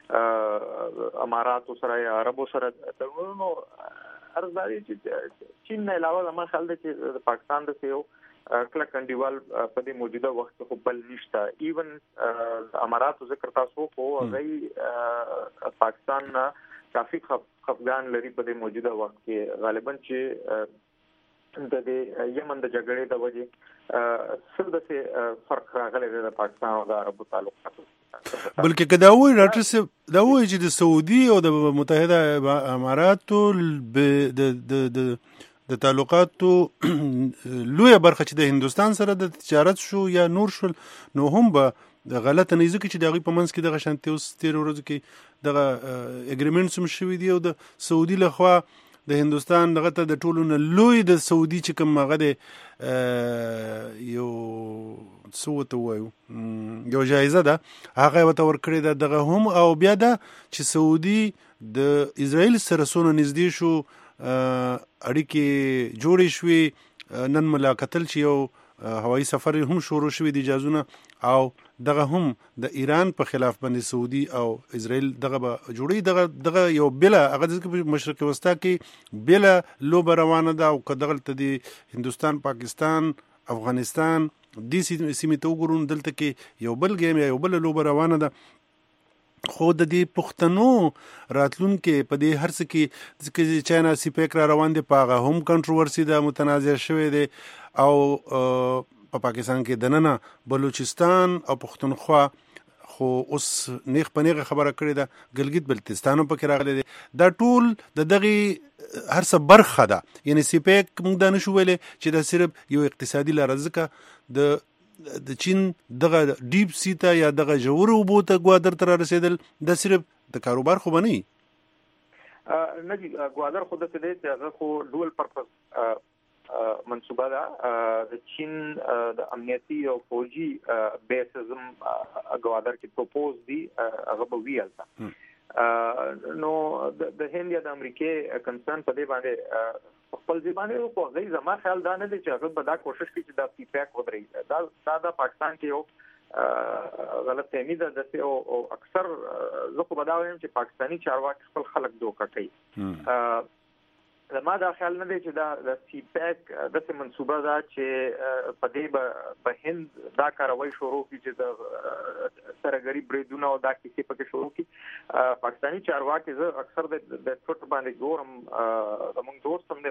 K: امارات سره یا عربو سره تړون. نو ارزداري چې چین نه علاوه زموږ خیال دی چې پاکستان د سیو کله کنډیوال په دې موجوده وخت کې خپل نشته. ایون امارات ذکر تاسو کو غي پاکستان نه کافی خفګان لري په دې موجوده وخت کې غالبا چې د دې یمن د جګړې د وجې څه د فرق راغلی د پاکستان او د عربو تعلقاتو.
H: بلکې که دا وایي ډاکټر صاحب دا وایي چې د سعودي او د متحده اماراتو د د تعلقاتو لویه برخه چې د هندوستان سره د تجارت شو یا نور شول نو هم به غلطه نه ځکه چې د هغوی په منځ کې دغه شانتې اوس تېرو ورځو کې دغه اګریمنټس هم شوي دي او د سعودي لخوا د هندوستان دغه ته د ټولو نه لوی د سعودي چې کوم هغه دی یو څه ورته ووایو یو جایزه ده هغه یې ورته ورکړې ده دغه هم. او بیا ده چې سعودي د اسرائیل سره څونه نږدې شو اړیکې جوړې شوې نن ملاقاتل چې یو هوایي سفر هم شروع شوی د اجازهونه او دغه هم د ایران په خلاف باندې سعودي او اسرائیل دغه به جوړي دغه دغه یو بل هغه د مشرق وسطا کې بل لوبه روانه ده او کدغه ته د هندستان پاکستان افغانستان د سیمې ته وګورون دلته کې یو بل گیم یا یو بل لوبه روانه ده. خو د دې پښتنو راتلونکي په دې هر څه کې چې چاینا سیپیک را روان دي په هغه هم کنټروورسي ده متنازع شوی دی او په پاکستان کې دننه بلوچستان او پښتونخوا خو اوس نیغ په نیغه خبره کړې ده ګلګت بلتستان هم پکې راغلی دی. دا ټول د دغې هر څه برخه ده یعنی سیپیک موږ دا نشو ویلی چې دا صرف یو اقتصادي لاره ځکه د د چین دغه ډیپ سی ته یا دغه ژورو اوبو ته ګوادر ته رارسېدل دا صرف د کاروبار خو به نه وي
K: نه دي. ګوادر خو داسې دی چې هغه خو ډول پرپز منصوبه ده د چین د امنیتي او فوجي بیسز هم ګوادر کې پروپوز دي هغه به وي هلته. نو د هند یا د امریکې کنسرن په دې باندې خپل ځبانه خو غي زما خیال دا نه دی چې هغه به دا کوشش کوي چې دا سی پیک ودرېږي. دا دا د پاکستان کې یو غلط فهمي ده او اکثر زه خو به دا وایم چې پاکستاني چارواکي خپل خلک دوکه کوي. زما دا خیال نه دی چې دا د سی پیک داسې منصوبه ده چې په دې به هند دا کاروي شروع کړي چې د سرګري بریدونه او دا کیسې پکې شروع کړي. پاکستاني چارواکي زه اکثر د ټوټ باندې ګورم زموږ دوست هم د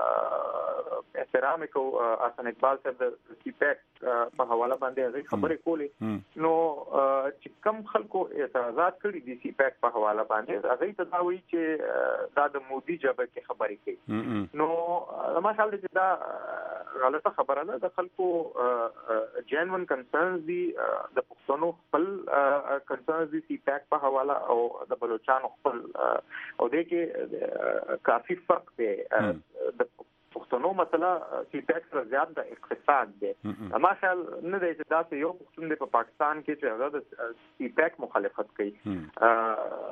K: احترام کو حسن اقبال صاحب د سی پیک په حواله باندې هغه خبرې کولې. نو چې کم خلکو اعتراضات کړي دي سی پیک په حواله باندې هغه ته دا وایي چې دا د مودي جبهه کې خبرې کوي. نو ما خیال دی چې دا غلطه خبره ده. د خلکو جنون کنسرنز دي د پښتنو خپل کنسرنز دي سی پیک په حواله او د بلوچستان خپل او دې کې کافي فرق دی. د پښتنو مسله سی پیک سره زیات د اقتصاد دی. ما خیال نه دی چې دا یو پښتون دی په پاکستان کې چې هغه د سی پیک مخالفت کوي.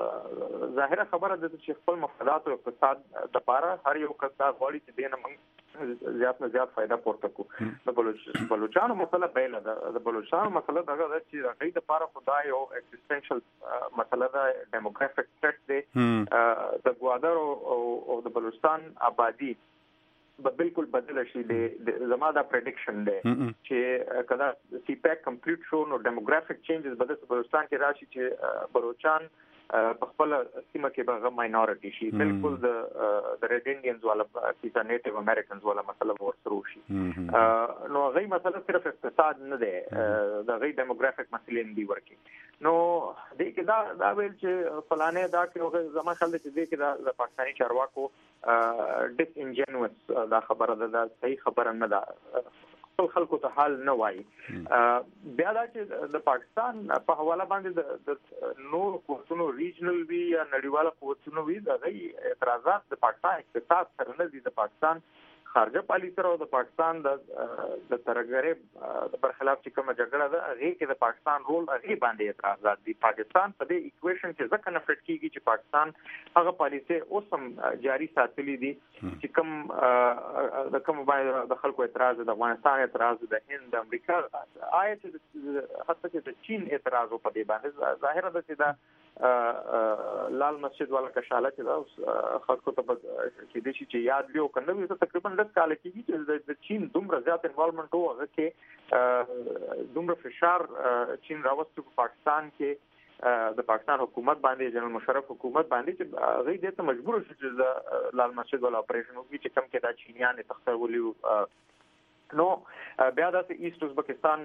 K: ظاهره خبره ده چې خپل مفادات او اقتصاد د لپاره هر یو کس دا غواړي چې دینه موږ زیات نه زیات فائدہ پورته کو د بلوچستانو مسله بیل ده د بلوچستانو مسله دغه د چې هغه د لپاره خدای او ایکزیستنشل مسله ده ډیموګرافیک ثریټ دی د ګوادر او د بلوچستان آبادی به بالکل بدل شي د زما دا پریډکشن دی چې کدا سی پیک کمپلیټ شو نو ډیموګرافیک چینجز به د بلوچستان کې راشي چې بلوچستان په خپل سیمه کې به ماینورټي شي بالکل د د ریډ انډینز والا چې نیټیو امریکنز والا مسله ورسره شي نو غي مسله صرف اقتصاد نه ده د غي ډیموګرافیک مسلې دی ورکی نو د کې دا دا ویل چې فلانه دا کې زما خیال دی چې د پاکستاني چارواکو ډیس انجنوس دا خبره ده صحیح خبره نه ده خپل خلکو ته حال نه وایي بیا دا چې د پاکستان په حواله باندې د نور قوتونو ریجنل وی یا نړیواله قوتونو وی د غي اعتراضات د پاکستان اقتصاد سره نه دي د پاکستان خارجه پالیسي او د پاکستان د د ترګری د برخلاف چې کومه جګړه ده هغه کې د پاکستان رول هغه باندې اعتراضات دي پاکستان په دې ایکویشن کې ځکه نه فټ کیږي چې پاکستان هغه پالیسي اوس هم جاری ساتلې دي چې کوم د کوم باندې د خلکو اعتراض د افغانستان اعتراض د هند د امریکا آیت حتی چې د چین اعتراض په دې باندې ظاهره ده چې دا لال مسجد والا کشاله چې دا خلکو ته کې دي چې یاد لیو کنه وي تقریبا لږ کال کېږي چې د چین دومره زیات انوالومنت وو هغه کې دومره فشار چین راوستو په پاکستان کې د پاکستان حکومت باندې جنرال مشرف حکومت باندې چې هغه دې ته مجبور شو چې لال مسجد والا اپریشن وکړي چې کم کې دا چینیان تختولي نو بیا د ایست ازبکستان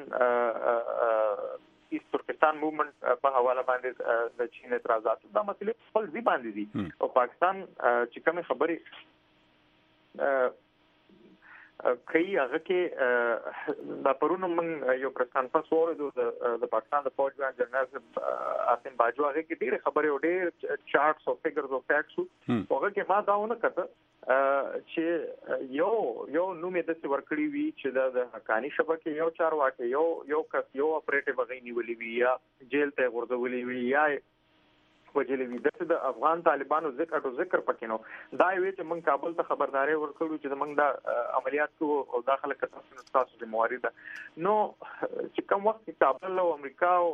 K: ایست ترکستان موومنت په حواله باندې د چین اعتراضات دا مسلې خپل ځی باندې دي او پاکستان چې کوم خبرې کوي هغه کې د پرونو من یو پریس کانفرنس ورو د پاکستان د فوج ګران جنرال آسم باجوا هغه کې ډېر خبرې او ډېر چارټس او فګرز او فیکټس هغه کې ما داونه کړه چې یو یو نوم د څه ورکړی وی چې د حقانی شبکې یو چارواکي یو یو کس یو اپریټیو غي نیولې وی یا جیل ته ورځولې وی یا وجلې وی د افغان طالبانو ذکر او ذکر پکې نو دا وی چې موږ کابل ته خبرداري ورکړو چې موږ د عملیات کو او داخله کتاب تاسو د موارد نو چې کوم وخت کابل او امریکا او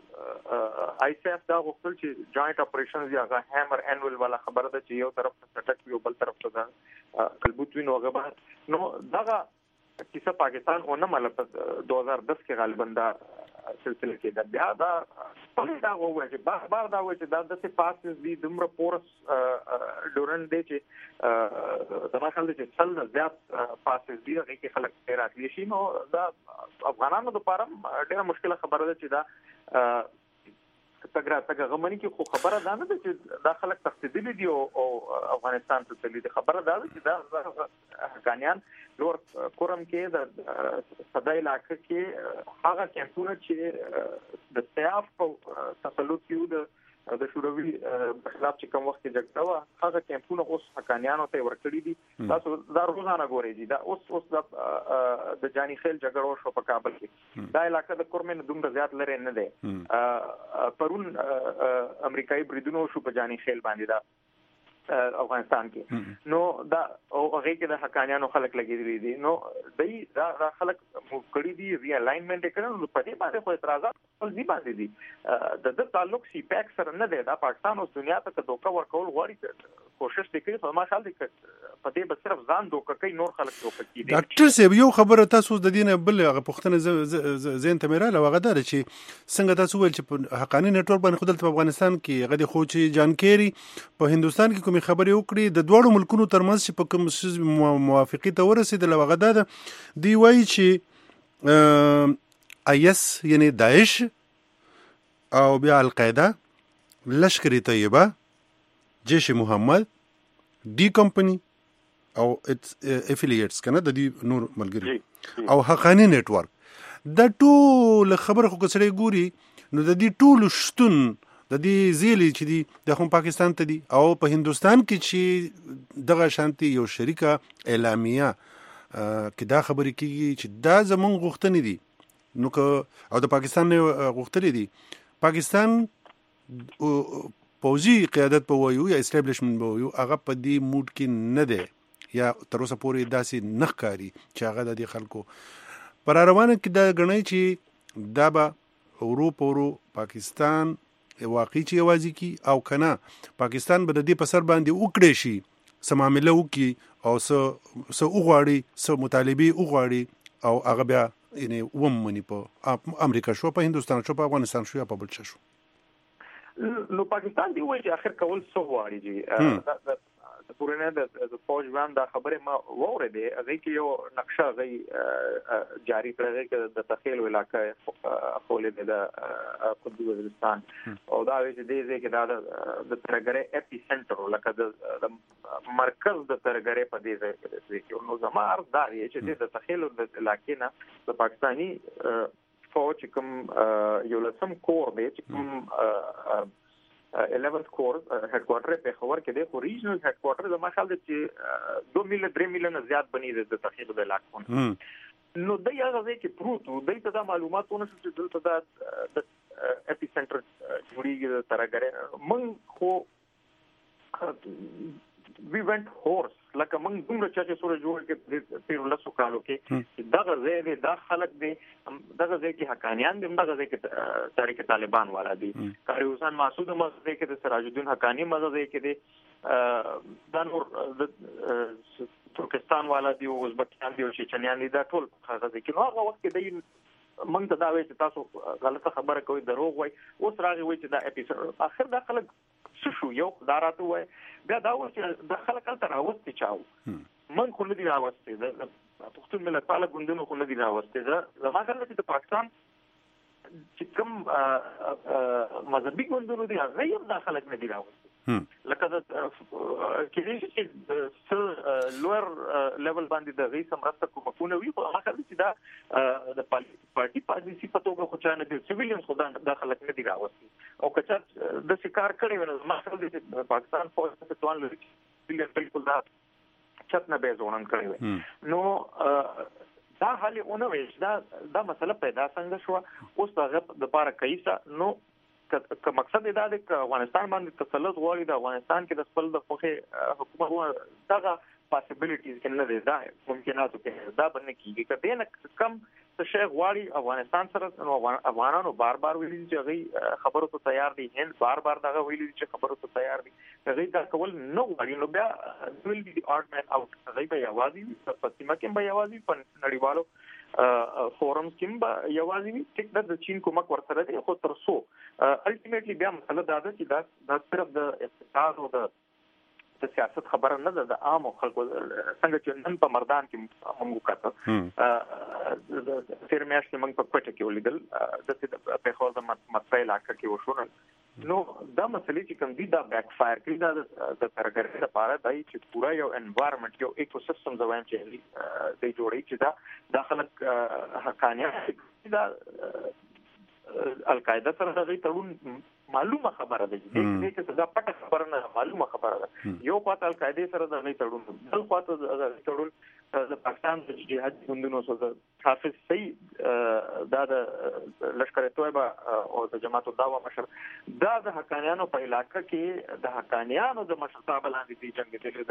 K: آی سی اف دا غوښتل چې جوائنٹ اپریشنز یا هامر انویل والا خبره ده چې یو طرف ته سټک یو بل طرف ته ده کلبوت وینو هغه نو دا کیسه پاکستان اونم مل په دو هزار دس کې غالبا دا سلسله کې دا بیا دا په دا وایي چې بار بار دا وایي چې دا د څه پاسز دي دومره پورس ډورن دی چې دا خلک چې څل زیات پاسز دي هغه کې خلک راتلی شي نو دا افغانانو لپاره ډېره مشکله خبره ده چې دا تګرا تګ غمنی کې خو خبره ده نه چې دا خلک تخصیدلی دي او افغانستان ته تللی دي خبره ده چې دا حقانیان لور کورم کې د صدای علاقه کې هغه کمپونه چې د سیاف په تسلط کې د د شوروي خلاف چې کوم وخت جګړه وا هغه کمپونه اوس حقانیانو ته ورکړي دي تاسو دا روزانه ګورئ دي دا اوس اوس د جانی خیل جګړه شو په کابل کې دا علاقه د کورمن دومره زیات لري نه ده پرون امریکایي بریدونو شو په جانی خیل باندې دا افغانستان کې نو دا او هغه کې د حقانیانو خلک لګیدلي دي نو دای دا خلک کړي دي ری الاینمنت کړي په دې باندې خو اعتراضات خپل دي باندې دي د د تعلق سی پیک سره نه دی دا پاکستان او دنیا ته دوکا ورکول غواړي کوشش وکړي خو ما خیال دی په دې به صرف ځان دوکا کوي نور خلک دوکا کوي
H: ډاکټر صاحب یو خبره تاسو د دینه بل هغه پښتنه زین تمراله هغه دار چې څنګه تاسو ول چې په حقانی نتورک باندې خودل په افغانستان کې هغه خو چې جانکيري په هندستان کې کوم خبرې وکړي د دوړو ملکونو ترمنځ چې په کوم موافقه ته ورسېدل هغه ده دی وایي چې آیس یعنی داعش او بیا القاعده لشکر طیبه جیش محمد ډي کمپنی او اتس افیلیټس کنه د دې نور ملګری او حقانی نتورک د ټول خبره خو کسړې ګوري نو د دې ټول شتون د دې زیلی چې دی د هم پاکستان ته دی او په هندستان کې چې دغه شانتي یو شریکه اعلامیه کې دا خبرې کیږي چې دا زمون غوښتنې دي نو که او د پاکستان غوښتنې دي پاکستان پوځي قیادت په وایو یا اسټابلیشمنت په وایو هغه په دې موډ کې نه دی یا تر اوسه پورې داسې نه ښکاري چې هغه د دې خلکو پر روانه کې دا غنۍ چې دا به ورو په ورو پاکستان واقعي چې یوازې کی او کنه پاکستان به د دې په سر باندې وکړي شي سمامله وکي او څه څه وغواړي څه مطالبه وغواړي او هغه بیا یعنی ومني په امریکا شو په هندستان شو په افغانستان شو یا په بل څه شو
K: نو پاکستان دی وایي چې اخر کول څه غواړي جی د پورنه د فوج باندې دا خبره ما وورده هغه کې یو نقشه غي جاری کړی چې د تخیل علاقې خولې د قطب وزیرستان او دا وایي چې دې کې دا د ترګره اپی سنټر لکه د مرکز د ترګره په دې ځای کې نو زموږ دا چې د تخیل علاقې نه د پاکستانی فوج کوم یو لسم کور دی چې کوم eleventh کور هډ کوارټر په خبر کې دی اوریجنل هډ کوارټر د مخال د چې دو میل درې میل نه زیات بنی د تخیل د علاقو نو د یغه ځای کې پروت د ته معلوماتونه چې دلته د اپی سنټر جوړیږي د ترګره من خو we went horse لکه موږ دومره چې سره جوړ کې په لاسو کالو کې دغه ځای دا خلک دي دغه ځای کې حقانیان دي دغه ځای کې تاریخ طالبان والا دي قاری حسین مسعود مزه کې د سراج الدین حقانی مزه کې دي د نور ترکستان والا دي او ازبکستان دي او چچنیان دي دا ټول هغه کې نو هغه وخت کې د موږ ته دا وایي چې تاسو غلطه خبره کوي دروغ وایي اوس راغی وایي چې دا اپیسود اخر دا خلک شو یو داراته وای بیا دا و چې د خلک تر اوسته چاو من خو نه دی راوسته د پښتون ملت پاله ګوندونو خو نه دی راوسته دا زما خلک چې د پاکستان چې کوم مذهبي ګوندونو دي هغه یې د خلک نه دی راوسته لکه د کېږي چې د لوړ لیول باندې د غي سمرسته کومونه وي خو هغه چې دا د پارټي پالیسي په توګه خو چانه دي سیویلین خو دا خلک نه دی راوسته او کچا د شکار کړي ونه مخکې د پاکستان فوج ته توان لري چې بالکل دا چت نه به ځوړن کړي نو دا حالي اونې وې دا دا مسله پیدا څنګه شو اوس هغه د پاره کیسه نو که مقصد دا دی چې افغانستان باندې تسلط غواړي د افغانستان کې د خپل د خوخه حکومت دغه پاسبিলিټیز کې نه دي دا ممکناتو کې دا باندې کیږي کله نه کم څه شی غواړي افغانستان سره نو افغانانو بار بار ویلي چې هغه خبرو ته تیار دي هند بار بار دغه ویلي چې خبرو ته تیار دي هغه دا کول نو غواړي نو بیا ویل دي آرټ مین اوټ هغه به یوازې په سیمه کې به یوازې په نړیوالو فورمز کې به یوازې ټیک د چین کومک ورسره دی خو تر څو الټیمیټلی بیا مسله دا ده چې دا د صرف د اقتصاد او د د سیاست خبره نه ده د عام خلکو څنګه چې نن په مردان کې موږ کاته د تیر میاشت موږ په کوټه کې ولیدل د په خور د مطلع علاقه کې وشو نو دا مسلې چې کوم دي دا بیک فایر کړي دا د ترګرې لپاره دای چې پورا یو انوایرنمنت یو ایکوسیستم زویم چې دی جوړي چې دا داخله حقانیت دا القاعده سره دغه تړون معلومه خبره ده چې دې څه دا پټه خبره نه معلومه خبره ده یو خواته القاعده سره دغه تړون بل خواته دغه تړون د پاکستان د جهاد ګوندونو سره حافظ سید دا د لشکر توبه او د جماعت الدعوه مشر دا د حقانیانو په علاقې کې د حقانیانو د مشرتابه لاندې دي جنگ دي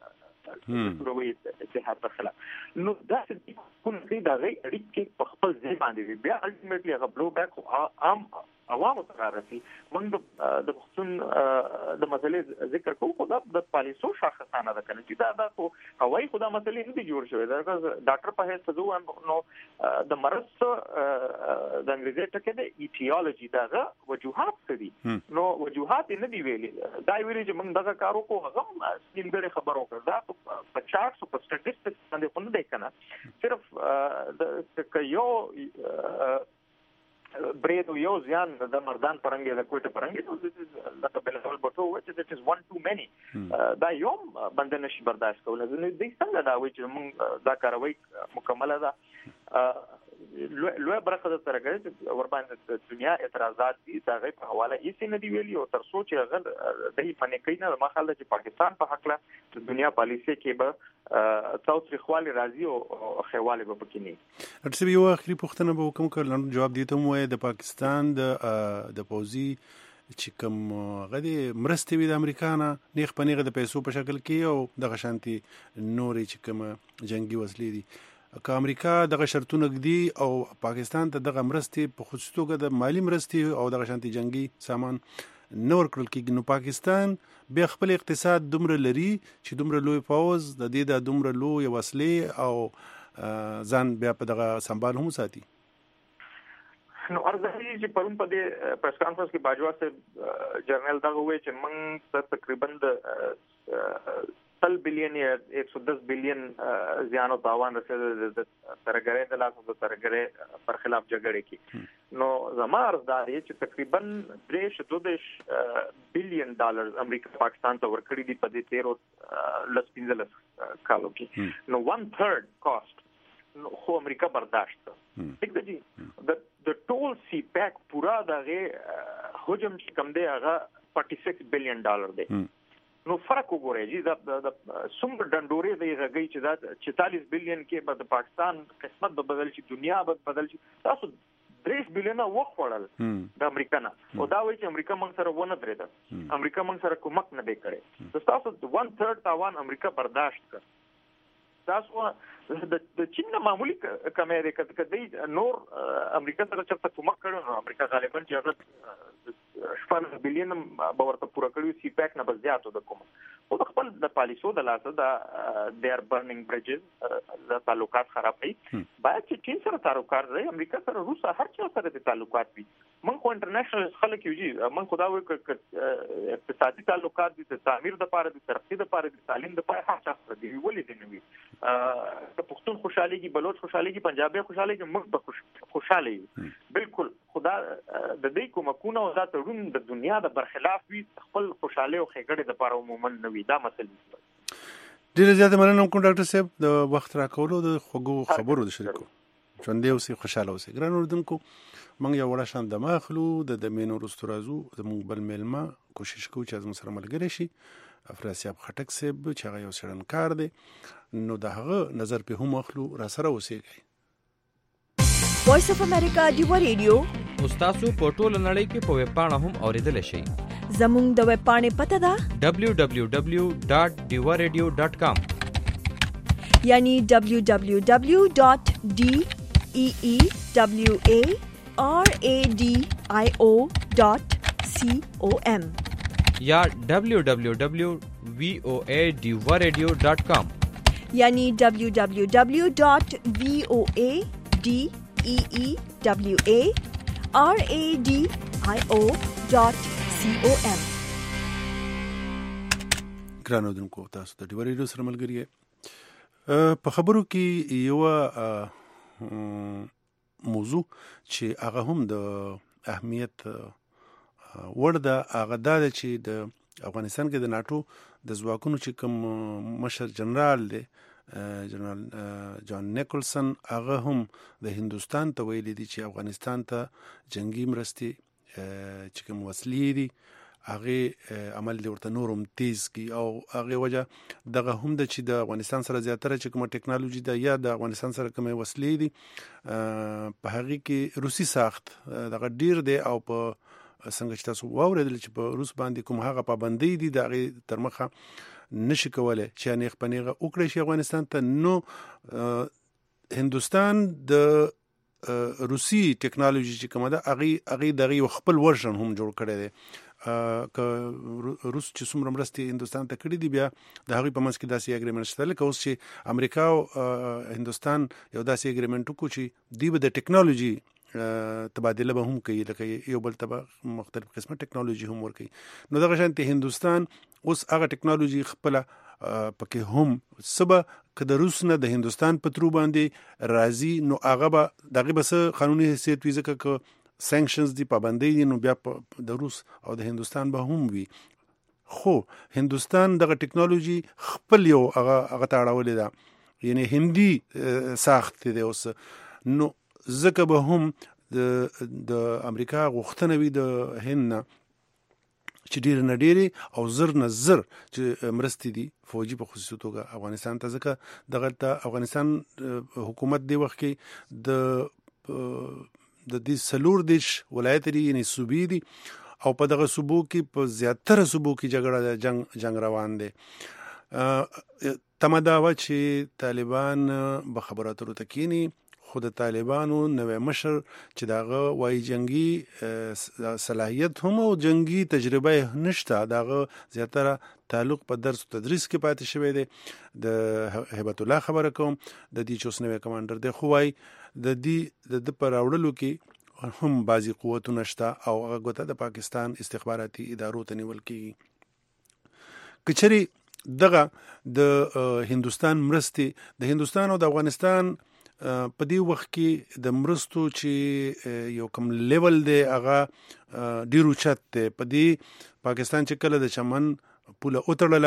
K: د پروي اتحاد په خلاف نو دا څه کوم څه دا غي اړیکې په خپل ځای باندې بیا الټیمیټلی هغه بلو بیک عام عوامو ته راځي موږ د پښتون د مسلې ذکر کوو خو د پالیسو شاخصانه ده کنه چې دا دا خو هواي خدا مسلې نه دي جوړ شوی دا ډاکټر په هیڅ ځو نو د مرض د انګریزي ټکي د ایټیولوژي دغه وجوهات څه دي نو وجوهات نه دی ویلي دا ویلي چې موږ دغه کارو کو هغه سیمګړي خبرو کړ دا په چارټس او په سټټیسټکس باندې خو نه دی کنه صرف د یو برید یو ځان د مردان پرنګي د کوټه پرنګي لکه بل ډول بټو چې it is one too many دا یو باندې نشي برداشت کولای نو د څنګه دا وایي چې موږ دا کاروي مکمله ده لوی برخه د ترګری چې ور باندې د دنیا اعتراضات دي دا غي په حواله یې نه دی ویلي او تر سوچ هغه د فنې کینه ما خل چې پاکستان په حق له د دنیا پالیسي کې به تاسو خپل راضي او خواله به پکې نه
H: ارڅ یو اخري پوښتنه به کوم کړل جواب دیته مو د پاکستان د د پوزي چې کوم غدي مرستې وي د امریکا نه نیغ په نیغه د پیسو په شکل کې او دغه شانتي نورې چې کوم جنگي وسلې دي که امریکا دغه شرطونه ږدي او پاکستان ته دغه مرستې په خصوصي توګه د مالی مرستې او دغه شانتي جنگي سامان نه ورکړل کېږي نو پاکستان بیا خپل اقتصاد دومره لري چې دومره لوی پوځ د دې د دومره لوی وسلې او ځان بیا په دغه سنبال هم ساتي.
K: نو ارزه چې پرون په دې پریس کانفرنس کې باجوا صاحب جنرال دا وایي چې موږ تقریبا د سل بلین یا ایک سو دس بلین زیان او تاوان رسېدل د ترګرې د لاس د ترګرې پر خلاف جګړې کې نو زموږ ارزه دا دی چې تقریبا درې شو دوه بلین ډالر امریکا پاکستان ته ورکړي دي په دې تیرو لس پنځلس کالو کې نو ون تھرد کاسٹ خو امریکا برداشت کړ ٹھیک ده جی د د ټول سی پیک پورا دغه حجم چې کم دی هغه forty-six billion ډالر دی نو فرق وګورئ جی د څومره ډنډوري دی غږی چې دا forty-four بلین کې به د پاکستان قسمت به بدل شي دنیا به بدل شي تاسو three بلین وخت وړل د امریکا نه او دا وایي چې امریکا موږ سره ونه درېده امریکا موږ سره کومک نه دی کړی تاسو one third تاوان امریکا برداشت کړ تاسو د چین نه معمولی کمې ده کده نور امریکا سره چې کومک کړو نو امریکا غالبا چې هغه شپږ بلین به ورته پوره کړو سی پیک نه بس زیاتو د کوم او خپل د پالیسو د لاسه د دیر برنینګ بریجز د تعلقات خراب کړي باید چې چین سره تعلقات لري امریکا سره روس هر چا سره د تعلقات وي من خو انټرنیشنل خلک یو جی من خدا وایي ک اقتصادي تعلقات دي د تعمیر د لپاره د ترقی د لپاره د تعلیم د لپاره هر چا سره دی ولې دی نوي د پښتون خوشحالي کی بلوچ خوشحالي کی پنجابي خوشحالي کی موږ به خوشحالي بالکل خدا د دې کومکونه او دا تړون د دنیا د برخلاف وي خپل خوشحالي او خېګړې د لپاره عموما نه وي دا مسله
H: ډیره زیاته مننه کوم ډاکټر صاحب د وخت راکولو د خوږو خبرو د شریکو ژوندې اوسئ خوشاله اوسئ ګران اردوونکو موږ یو وړه شان دمه اخلو د دمینو وروسته راځو زموږ بل میلمه کوشش کوو چې زموږ سره ملګری شي افراسیاب خټک صاحب چې هغه یو څېړنکار دی نو د هغه نظر په هم اخلو را سره اوسئ.
A: وایس اف امریکا ډیوا ریډیو
L: تاسو په ټوله نړۍ کې په ویب پاڼه هم اوریدل شئ.
A: زموږ د ویب پاڼې پته ده
L: دبلیو دبلیو دبلیو ډاټ ډیوا ریډیو ډاټ کام
A: یعنی دبلیو دبلیو دبلیو ډاټ ډی ای ای دبلیو ای آر ای ډی آی او ډاټ سی او ایم
L: یا دبلیو دبلیو دبلیو وی او ای ډیوا ریډیو ډاټ کام
A: یعنی دبلیو دبلیو دبلیو ډاټ وی او ای ډی ای ای دبلیو ای آر ای ډی آی او ډاټ سی او ایم.
H: ګرانو دونکو تاسو د ډیوا ریډیو سره ملګری یې په خبرو کې یو موضوع چې هغه هم د اهمیت وړ ده هغه دا ده چې د افغانستان کې د ناټو د ځواکونو چې کوم مشر جنرال دی جنرال جان نیکلسن هغه هم د هندوستان ته ویلي دي چې افغانستان ته جنگي مرستې چې کوم وسلې دي هغه عمل دی ورته نورم تیز کی او هغه وجه دغه هم د چې د افغانستان سره زیاتره چې کومه ټکنالوژي ده یا د افغانستان سره کومه وسلې دي په هغه کې روسي ساخت دغه ډیر دی او په څنګه چې تاسو واورېدل چې په روس باندې کوم هغه پابندۍ دي د هغې تر مخه نشي کولی چې نیغ په نیغه وکړی شي افغانستان ته نو هندوستان د روسي ټکنالوژي چې کومه ده هغې هغې د هغې خپل ورژن هم جوړ کړی دی که روس چې څومره مرستې هندوستان ته کړي دي بیا د هغوی په منځ کې داسې اګریمنټ شته لکه اوس چې امریکا او هندوستان یو داسې اګریمنټ وکړو چې دوی به د ټکنالوژي تبادله به هم کوي لکه یو بل ته به مختلف قسمه ټکنالوژي هم ورکوي نو دغه شانتې هندوستان اوس هغه ټکنالوژي خپله پکې هم څه به که د روس نه د هندوستان په ترو باندې راځي نو هغه به د هغې به څه قانوني حیثیت وي ځکه که سینکشنز دي پابندۍ دي نو بیا د روس او د هندوستان به هم وي خو هندوستان دغه ټکنالوژي خپل یو هغه هغه ته اړولې ده یعنی هندي ساخت دی اوس نو ځکه به هم د امریکا غوښتنه وي د هند نه چې ډېر نه ډېرې او زر نه زر چې مرستې دي فوجي په خصوصي توګه افغانستان ته ځکه دغه ته افغانستان حکومت دی وخت کې د د دې څلور دېرش ولایت لري یعنې صوبې دي او په دغه صوبو کې په زیاتره صوبو کې جګړه جنگ جنگ روان دی. تمه دا وه چې طالبان به خبرو اترو ته کینی، خو د طالبانو نوی مشر چې دغه وایي جنگي صلاحیت هم او جنگي تجربه نشته، دغه زیاتره تعلق په درس و تدریس کې پاتې شوی دی. د هیبت الله خبره کوم، د دې چې اوس نوی کمانډر دی، خو وایي د دې د د پر راوړلو کې هم بعضي قوتونه شته او هغه ګوته د پاکستان استخباراتي ادارو ته نیول کېږي. که چېرې دغه د هندوستان مرستې د هندوستان او د افغانستان په دې وخت کې د مرستو چې یو کم لیول دی هغه ډیر اوچت دی. په دې پاکستان چې کله د چمن پوله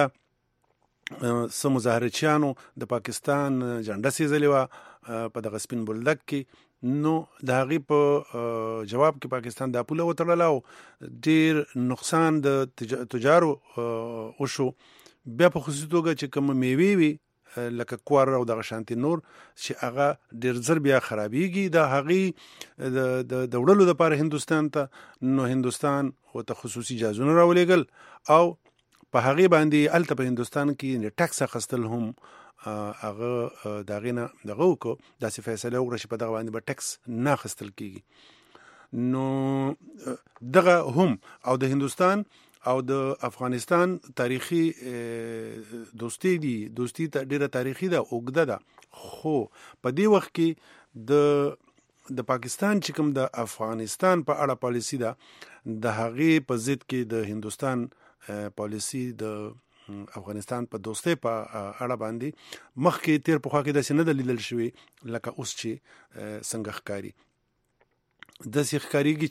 H: وتړله، څه مظاهرچیانو د پاکستان جنډه سیزلې وه په دغه سپین بولدک کې، نو د هغې په جواب کې پاکستان دا پوله وتړله او ډیر نقصان د تجارو وشو. بیا په خصوصي توګه چې کوم میوې وي لکه کوار او دغه شانتي نور چې هغه ډیر زر بیا خرابېږي، د هغې د وړلو دپاره هندوستان ته، نو هندوستان ورته خصوصي جهازونه راولېږل او په هغې باندې هلته په هندوستان کې ټکس اخیستل هم هغه د هغې نه دغه وکړو، داسې فیصله وکړه چې په دغه باندې به ټکس نه اخیستل کېږي. نو دغه هم او د هندوستان او د افغانستان تاریخي دوستی دی، دوستی ډیره تاریخي ده، اوږده ده، خو په دې وخت کې د د پاکستان چې کوم د افغانستان په اړه پالیسی ده، د هغې په ضد کې د هندوستان پالیسی د افغانستان په دوستۍ په اړه باندې مخکې تیر پخوا کې داسې نه ده لیدل شوي لکه اوس چې څنګه ښکاري. داسې ښکاریږي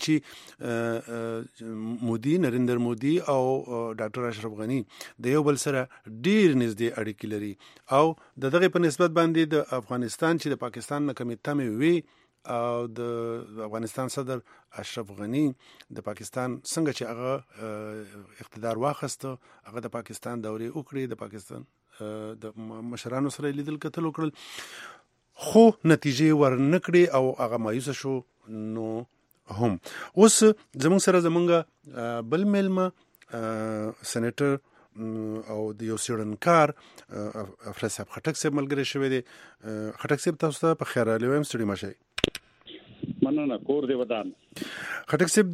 H: چې مودي نریندر مودي او ډاکټر اشرف غني د یو بل سره ډیر نږدې اړیکې لري او د دغه په نسبت باندې د افغانستان چې د پاکستان نه کمې تمې وي او د افغانستان صدر اشرف غني د پاکستان څنګه چې هغه اقتدار واخیسته، هغه د پاکستان دورې وکړې، د پاکستان د مشرانو سره لیدل کتل وکړل، خو نتیجې ورنکړې او هغه مایوسه شو. نو هم اوس زمونږ سره زمونږ بل میلمه سینیټر او د یو څېړنکار افراد صاحب خټک صاحب ملګری شوی دی. خټک صاحب تاسو ته په خیر راغلی وایم، ستړي مه شئ.
M: مننه، کور دې ودان.
H: خټک صاحب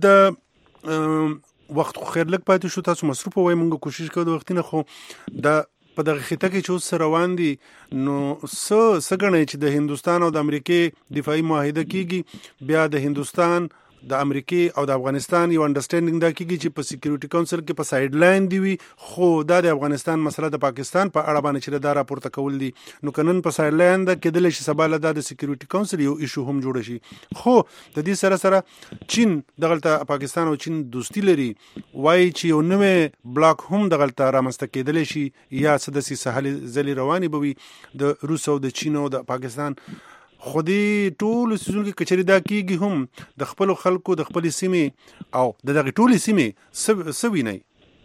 H: د وخت خو خیر لږ پاتې شو، تاسو مصروفه وای، موږ کوشش کوو د وختي نه، خو د په دغه خطه کې چې اوس روان دي نو څه څه ګڼئ چې د هندوستان او د امریکې دفاعي معاهده کېږي، بیا د هندوستان د امریکې او د افغانستان یو انډرسټینډینګ دا کېږي چې په سکیورټي کونسل کې په سایډ لاین دی وي، خو دا د افغانستان مسله د پاکستان په اړه باندې چې دا راپورته کول دي، نو که نن په سایډ لاین ده کېدلی شي سبا له دا د سکیورټي کونسل یو ایشو هم جوړه شي. خو د دې سره سره چین دغلته پاکستان او چین دوستی لري، وایي چې یو نوی بلاک هم دغلته رامنځته کېدلی شي یا څه داسې سهلې ځلې روانې به وي د روس او د چین او د پاکستان. خو دې ټولو څیزونو کې که چېرې دا کېږي هم د خپلو خلکو د خپلې سیمې او د دغې ټولې سیمې څه وینئ؟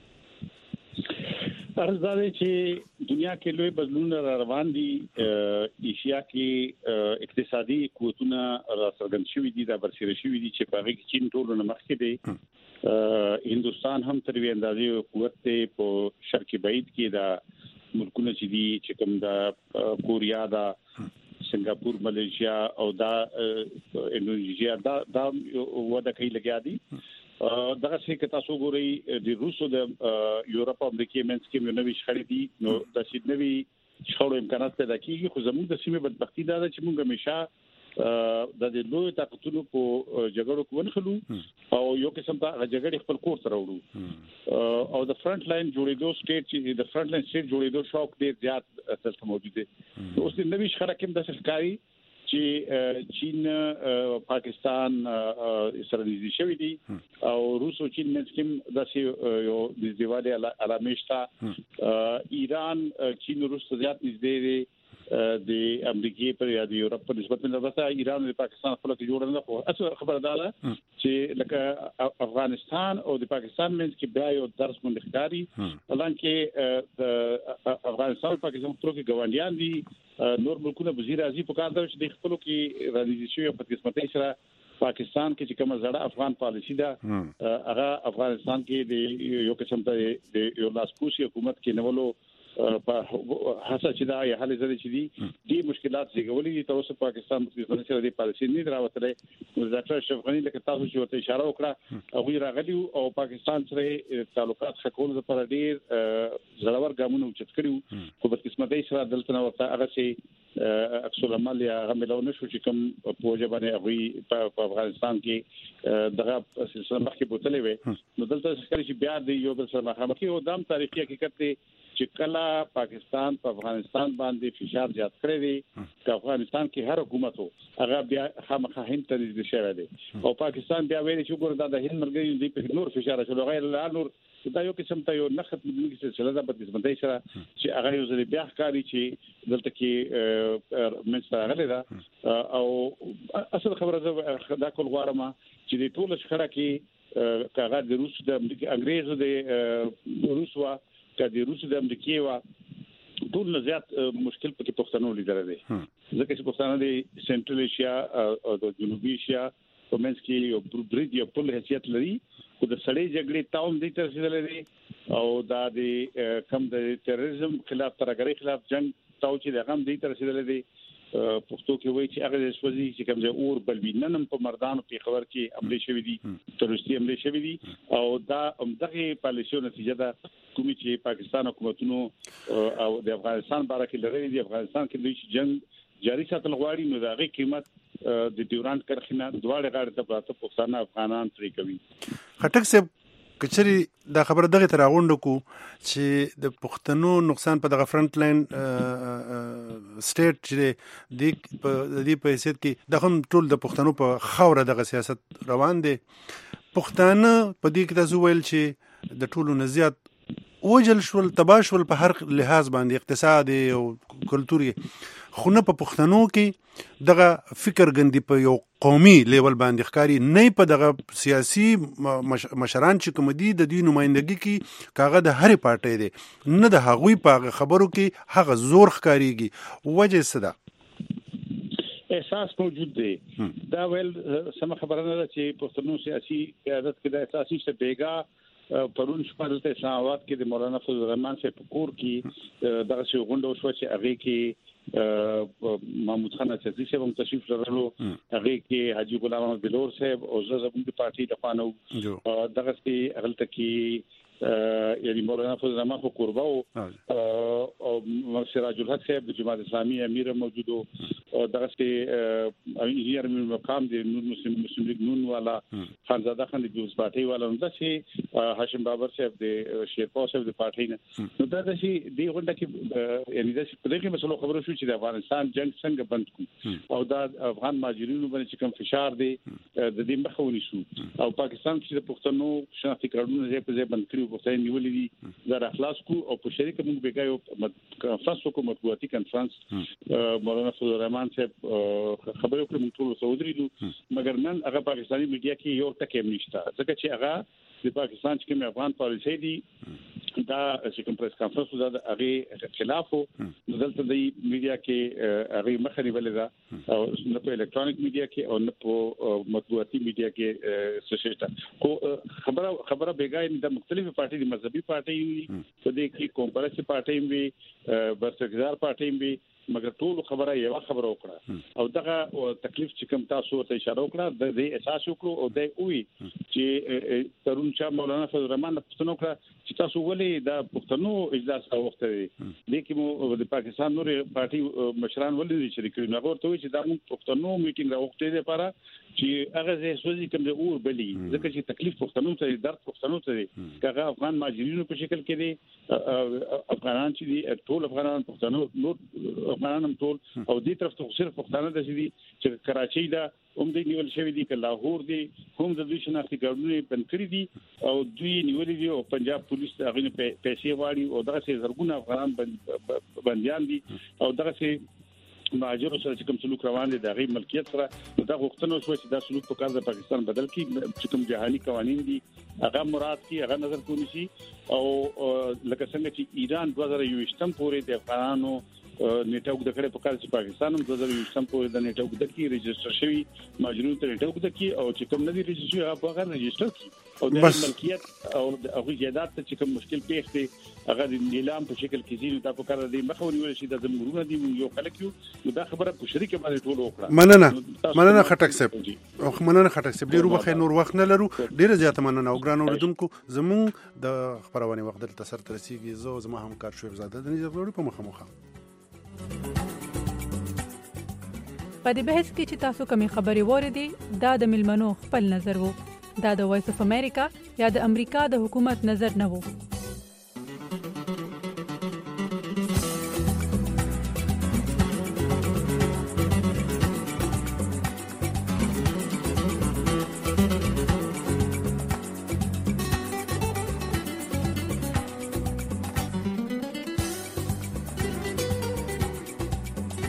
M: عرض دا دی چې دنیا کې لوی بدلونونه را روان دي. ایشیا کې اقتصادي قوتونه را څرګند شوي دي، دا برسېره شوي دي چې په هغې کې چین ټولو نه مخکې دی. هندوستان هم تر یوې اندازې قوت دی. په شرق بعید کې دا ملکونه چې دي چې کوم د کوریا دا سنگاپور، ملیشیا او دا انډونیزیا دا دا وده کوي لګیا دي. دغه څه کې تاسو ګورئ د روس او د یورپ او امریکې منځ کې یو نوی شخړې دي، نو د سید نوی شخړو امکانات پیدا کیږي. خو زموږ د سیمې بدبختي دا ده چې موږ همیشه د دې لوی طاقتونو په جګړو کې ونښلو او یو قسم ته جګړې خپل کور ته راوړو او د فرنٹ لاین جوړېدو سټیټ چې د فرنٹ لاین سټیټ جوړېدو شوق ډېر زیات دلته موجود دی. اوس د نوي شخړه کې داسې ښکاري چې چین پاکستان سره نږدې شوي دي او روس او چین منځ کې داسې یو نږدېوالی علامې شته. ایران چین او روس ته زیات نږدې دی د امریکای پر یا د یورپ په نسبت باندې. البته ایران او پاکستان خپل کې جوړ نه، خو اصل خبره ده چې لکه افغانستان او د پاکستان منځ کې بیا یو درس مونږ ښکاري. حالانکه د افغانستان او پاکستان تر کې ګاونډیان دي، نور ملکونه وزیر اعظم په کار ده چې د خپل کې راځي شوی په قسمتۍ سره پاکستان کې چې کومه زړه افغان پالیسی ده هغه افغانستان کې د یو قسم ته د یو لاسپوسی حکومت کې نولو په هڅه چې دا یې حل زده چې دي دي مشکلات زیږولې دي تاسو پاکستان په سره د پالیسي نه راوتلې نو ډاکټر اشرف غنی لکه تاسو چې ورته اشاره وکړه هغه راغلی او پاکستان سره تعلقات خکول لپاره ډیر زړور ګامونه اوچت کړیو خو په قسمتي سره دلته نو ورته هغه چې عکس العمل یا غملو نشو چې کوم په ځبانه هغه په افغانستان کې دغه سلسله مخکې بوتلې وي نو دلته ښکاري چې بیا د یو بل سره مخامخ او دام تاریخي حقیقت دی چې کله پاکستان په افغانستان باندې فشار زیات کړی دی چې افغانستان کې هر حکومت هغه بیا خامخا هند ته نږدې شوی دی او پاکستان بیا ویلي چې ګور دا د هند مرګي دی په نور فشار شو غیر لا نور دا یو قسم ته یو نخت ملي سلسله ده په قسمتي سره چې هغه یو ځل بیا ښکاري چې دلته کې منځ راغلی ده او اصل خبره دا کول غواړم چې د ټول شخړه کې کاغذ د روس د انګريزو د روسوا کدي روس د امریکای وا ټول زیات مشکل پکې پښتنو لیدل دي ځکه چې پښتانه د سنټرل ایشیا او د جنوبي ایشیا په منځ کې یو برید یو په حیثیت لري خو د سړې جګړې تاوم دي تر رسیدلې دي او دا د کم د تروریزم خلاف ترګری خلاف جنگ تاو چې د غم دي تر رسیدلې دي پښتو کې وایي چې هغه د سوځي چې کوم ځای اور بلویننم په مردانو په خبر کې حمله شوې دي تروریستي حمله شوې دي او دا دغه پالیسیو نتیجه ده کومي چې پاکستان حکومتونو او د افغانستان باره کې لري د افغانستان کې د جنگ جاری ساتل غواړي نو دغه قیمت د ډیورانت کرخنه دواړه غاړه ته پراته پښتانه افغانان پرې کوي
H: خټک صاحب کچري دا خبره دغه تر غونډه کو چې د پښتنو نقصان په دغه فرنٹ لاین سټیټ چې د دې په حیثیت کې د هم ټول د پښتنو په خوره دغه سیاست روان دي پښتانه په دې کې تاسو ویل چې د ټولو نزيات وجل شول تباشل په هر لحاظ باندې اقتصادي او کلتوري خو نه په پښتنو کې دغه فکر غندي په یو قومي لیول باندې ښکاری نه په دغه سیاسي مشران چې کوم دي د دوی نمائندګي کې کاغه د هرې پارټۍ دی نه د هغوی په خبرو کې هغه زور ښکاریږي وجه څه ده
M: احساس موجود دی دا ویل سم خبره نه ده چې پښتنو سیاسي قیادت کې د اساسي څه بیګا پرون شپه د اسلام آباد کې د مولانا فضل الرحمن سے پکور کې دغه څه غونډه وشو چې هغه کې محمود خان اچدي صاحب هم تشریف لرلو هغه کې حاجی غلام احمد بلور صاحب او زموږ د پارټي د خوانو دغه چې هغه کې یعنی مولانا فضل الرحمن خو قربا او سراج الحق صاحب د جماعت اسلامي امیر موجود او دغه چې انجینیر مقام د نور مسلم مسلم لیگ نون والا خانزاده خان د جوز پارټي والا نو چې هاشم بابر صاحب د شیرپا صاحب د پارټي نه نو دا چې دی غونډه کې یعنی دا چې په دې کې مسلو خبرو شو چې د افغانستان جنگ څنګه بند کو او دا افغان ماجرینو باندې چې کوم فشار دی د دې مخه ونیسو او پاکستان چې د پښتنو شناختی کارونه یې په ځای بند کړو پښتون نیولې دي دا اخلاص کو او په شریک موږ به یو کنفرانس وکړو مطبوعاتي کنفرانس مولانا فضل الرحمن صاحب خبرو کوم ټول سعودي مګر نن هغه پاکستاني میډیا کې یو ټکی نشته ځکه چې هغه د پاکستان چې کوم افغان پالیسي دي دا چې کوم پریس کانفرنس دا هغه خلاف دلته د میډیا کې هغه مخنی ولې دا او نه په الکترونیک میډیا کې او نه په مطبوعاتي میډیا کې څه شته خو خبره خبره بیګای د مختلفو پارټي د مذهبي پارټي په دې کې کومپرسي پارټي وي برسګزار پارټي وي مګر ټول خبره یو خبره وکړه او دغه تکلیف چې کوم تاسو ته اشاره وکړه د دې اساس وکړو او د وی چې ترون چا مولانا فضل الرحمن پښتنو کړه چې تاسو ولې د پښتنو اجلاس راوخته دي لیکن مو د پاکستان نور پارټي مشران ولې شریک کړي نو ورته وی چې دا موږ پښتنو میټینګ راوخته دي لپاره چې هغه زه سوځي کوم د اور بلی ځکه چې تکلیف پښتنو ته درد پښتنو ته دي هغه افغان ماجرینو په شکل کې دي افغانان چې دي ټول افغانان پښتنو نور افغانان ټول او دې طرف ته صرف پښتانه د دي چې کراچۍ دا هم د نیول شوی دي ک لاهور دي هم د دوی شناختی کارونه بند کړی دي او دوی نیولې دي او پنجاب پولیس هغه پیسې واړي او دغه څه زرګونه افغانان بنديان دي او دغه څه مهاجر سره چې کوم سلوک روان دي د غي ملکیت سره دا غوښتنه شو چې دا سلوک په کار د پاکستان بدل کی چې کوم جهاني قوانين دي هغه مراد کی هغه نظر کوي شي او لکه څنګه چې ایران دوه هزار یو شتم پورې د افغانانو نیټه وګړه کړې په کال چې پاکستان هم د یوشتم په د نیټه وګړه کې ريجستره شوی ماجرون ته نیټه وګړه کې او چې کوم ندي ريجستره هغه هغه ريجستره کی او د ملکیت او هغه جیدات ته چې کوم مشکل پیښ دی هغه د نیلام په شکل کې زیږي تاسو کار دی مخوري ول شي د زمورونه دی یو خلک یو دا خبره په شریکه باندې ټول وکړه.
H: مننه مننه خټک صاحب او مننه خټک صاحب ډیرو بخیر نور وخت نه لرو ډیره زیاته مننه او ګران اوریدونکو زمون د خبرونه وخت دلته سر ترسيږي زه زما همکار شویب زاده د نظر وروړي په مخه مخه
N: په دې بحث کې چې تاسو کومې خبرې وریدي دا د ملمنو خپل نظر وو دا د وایس اف امریکا یا د امریکا د حکومت نظر نه وو.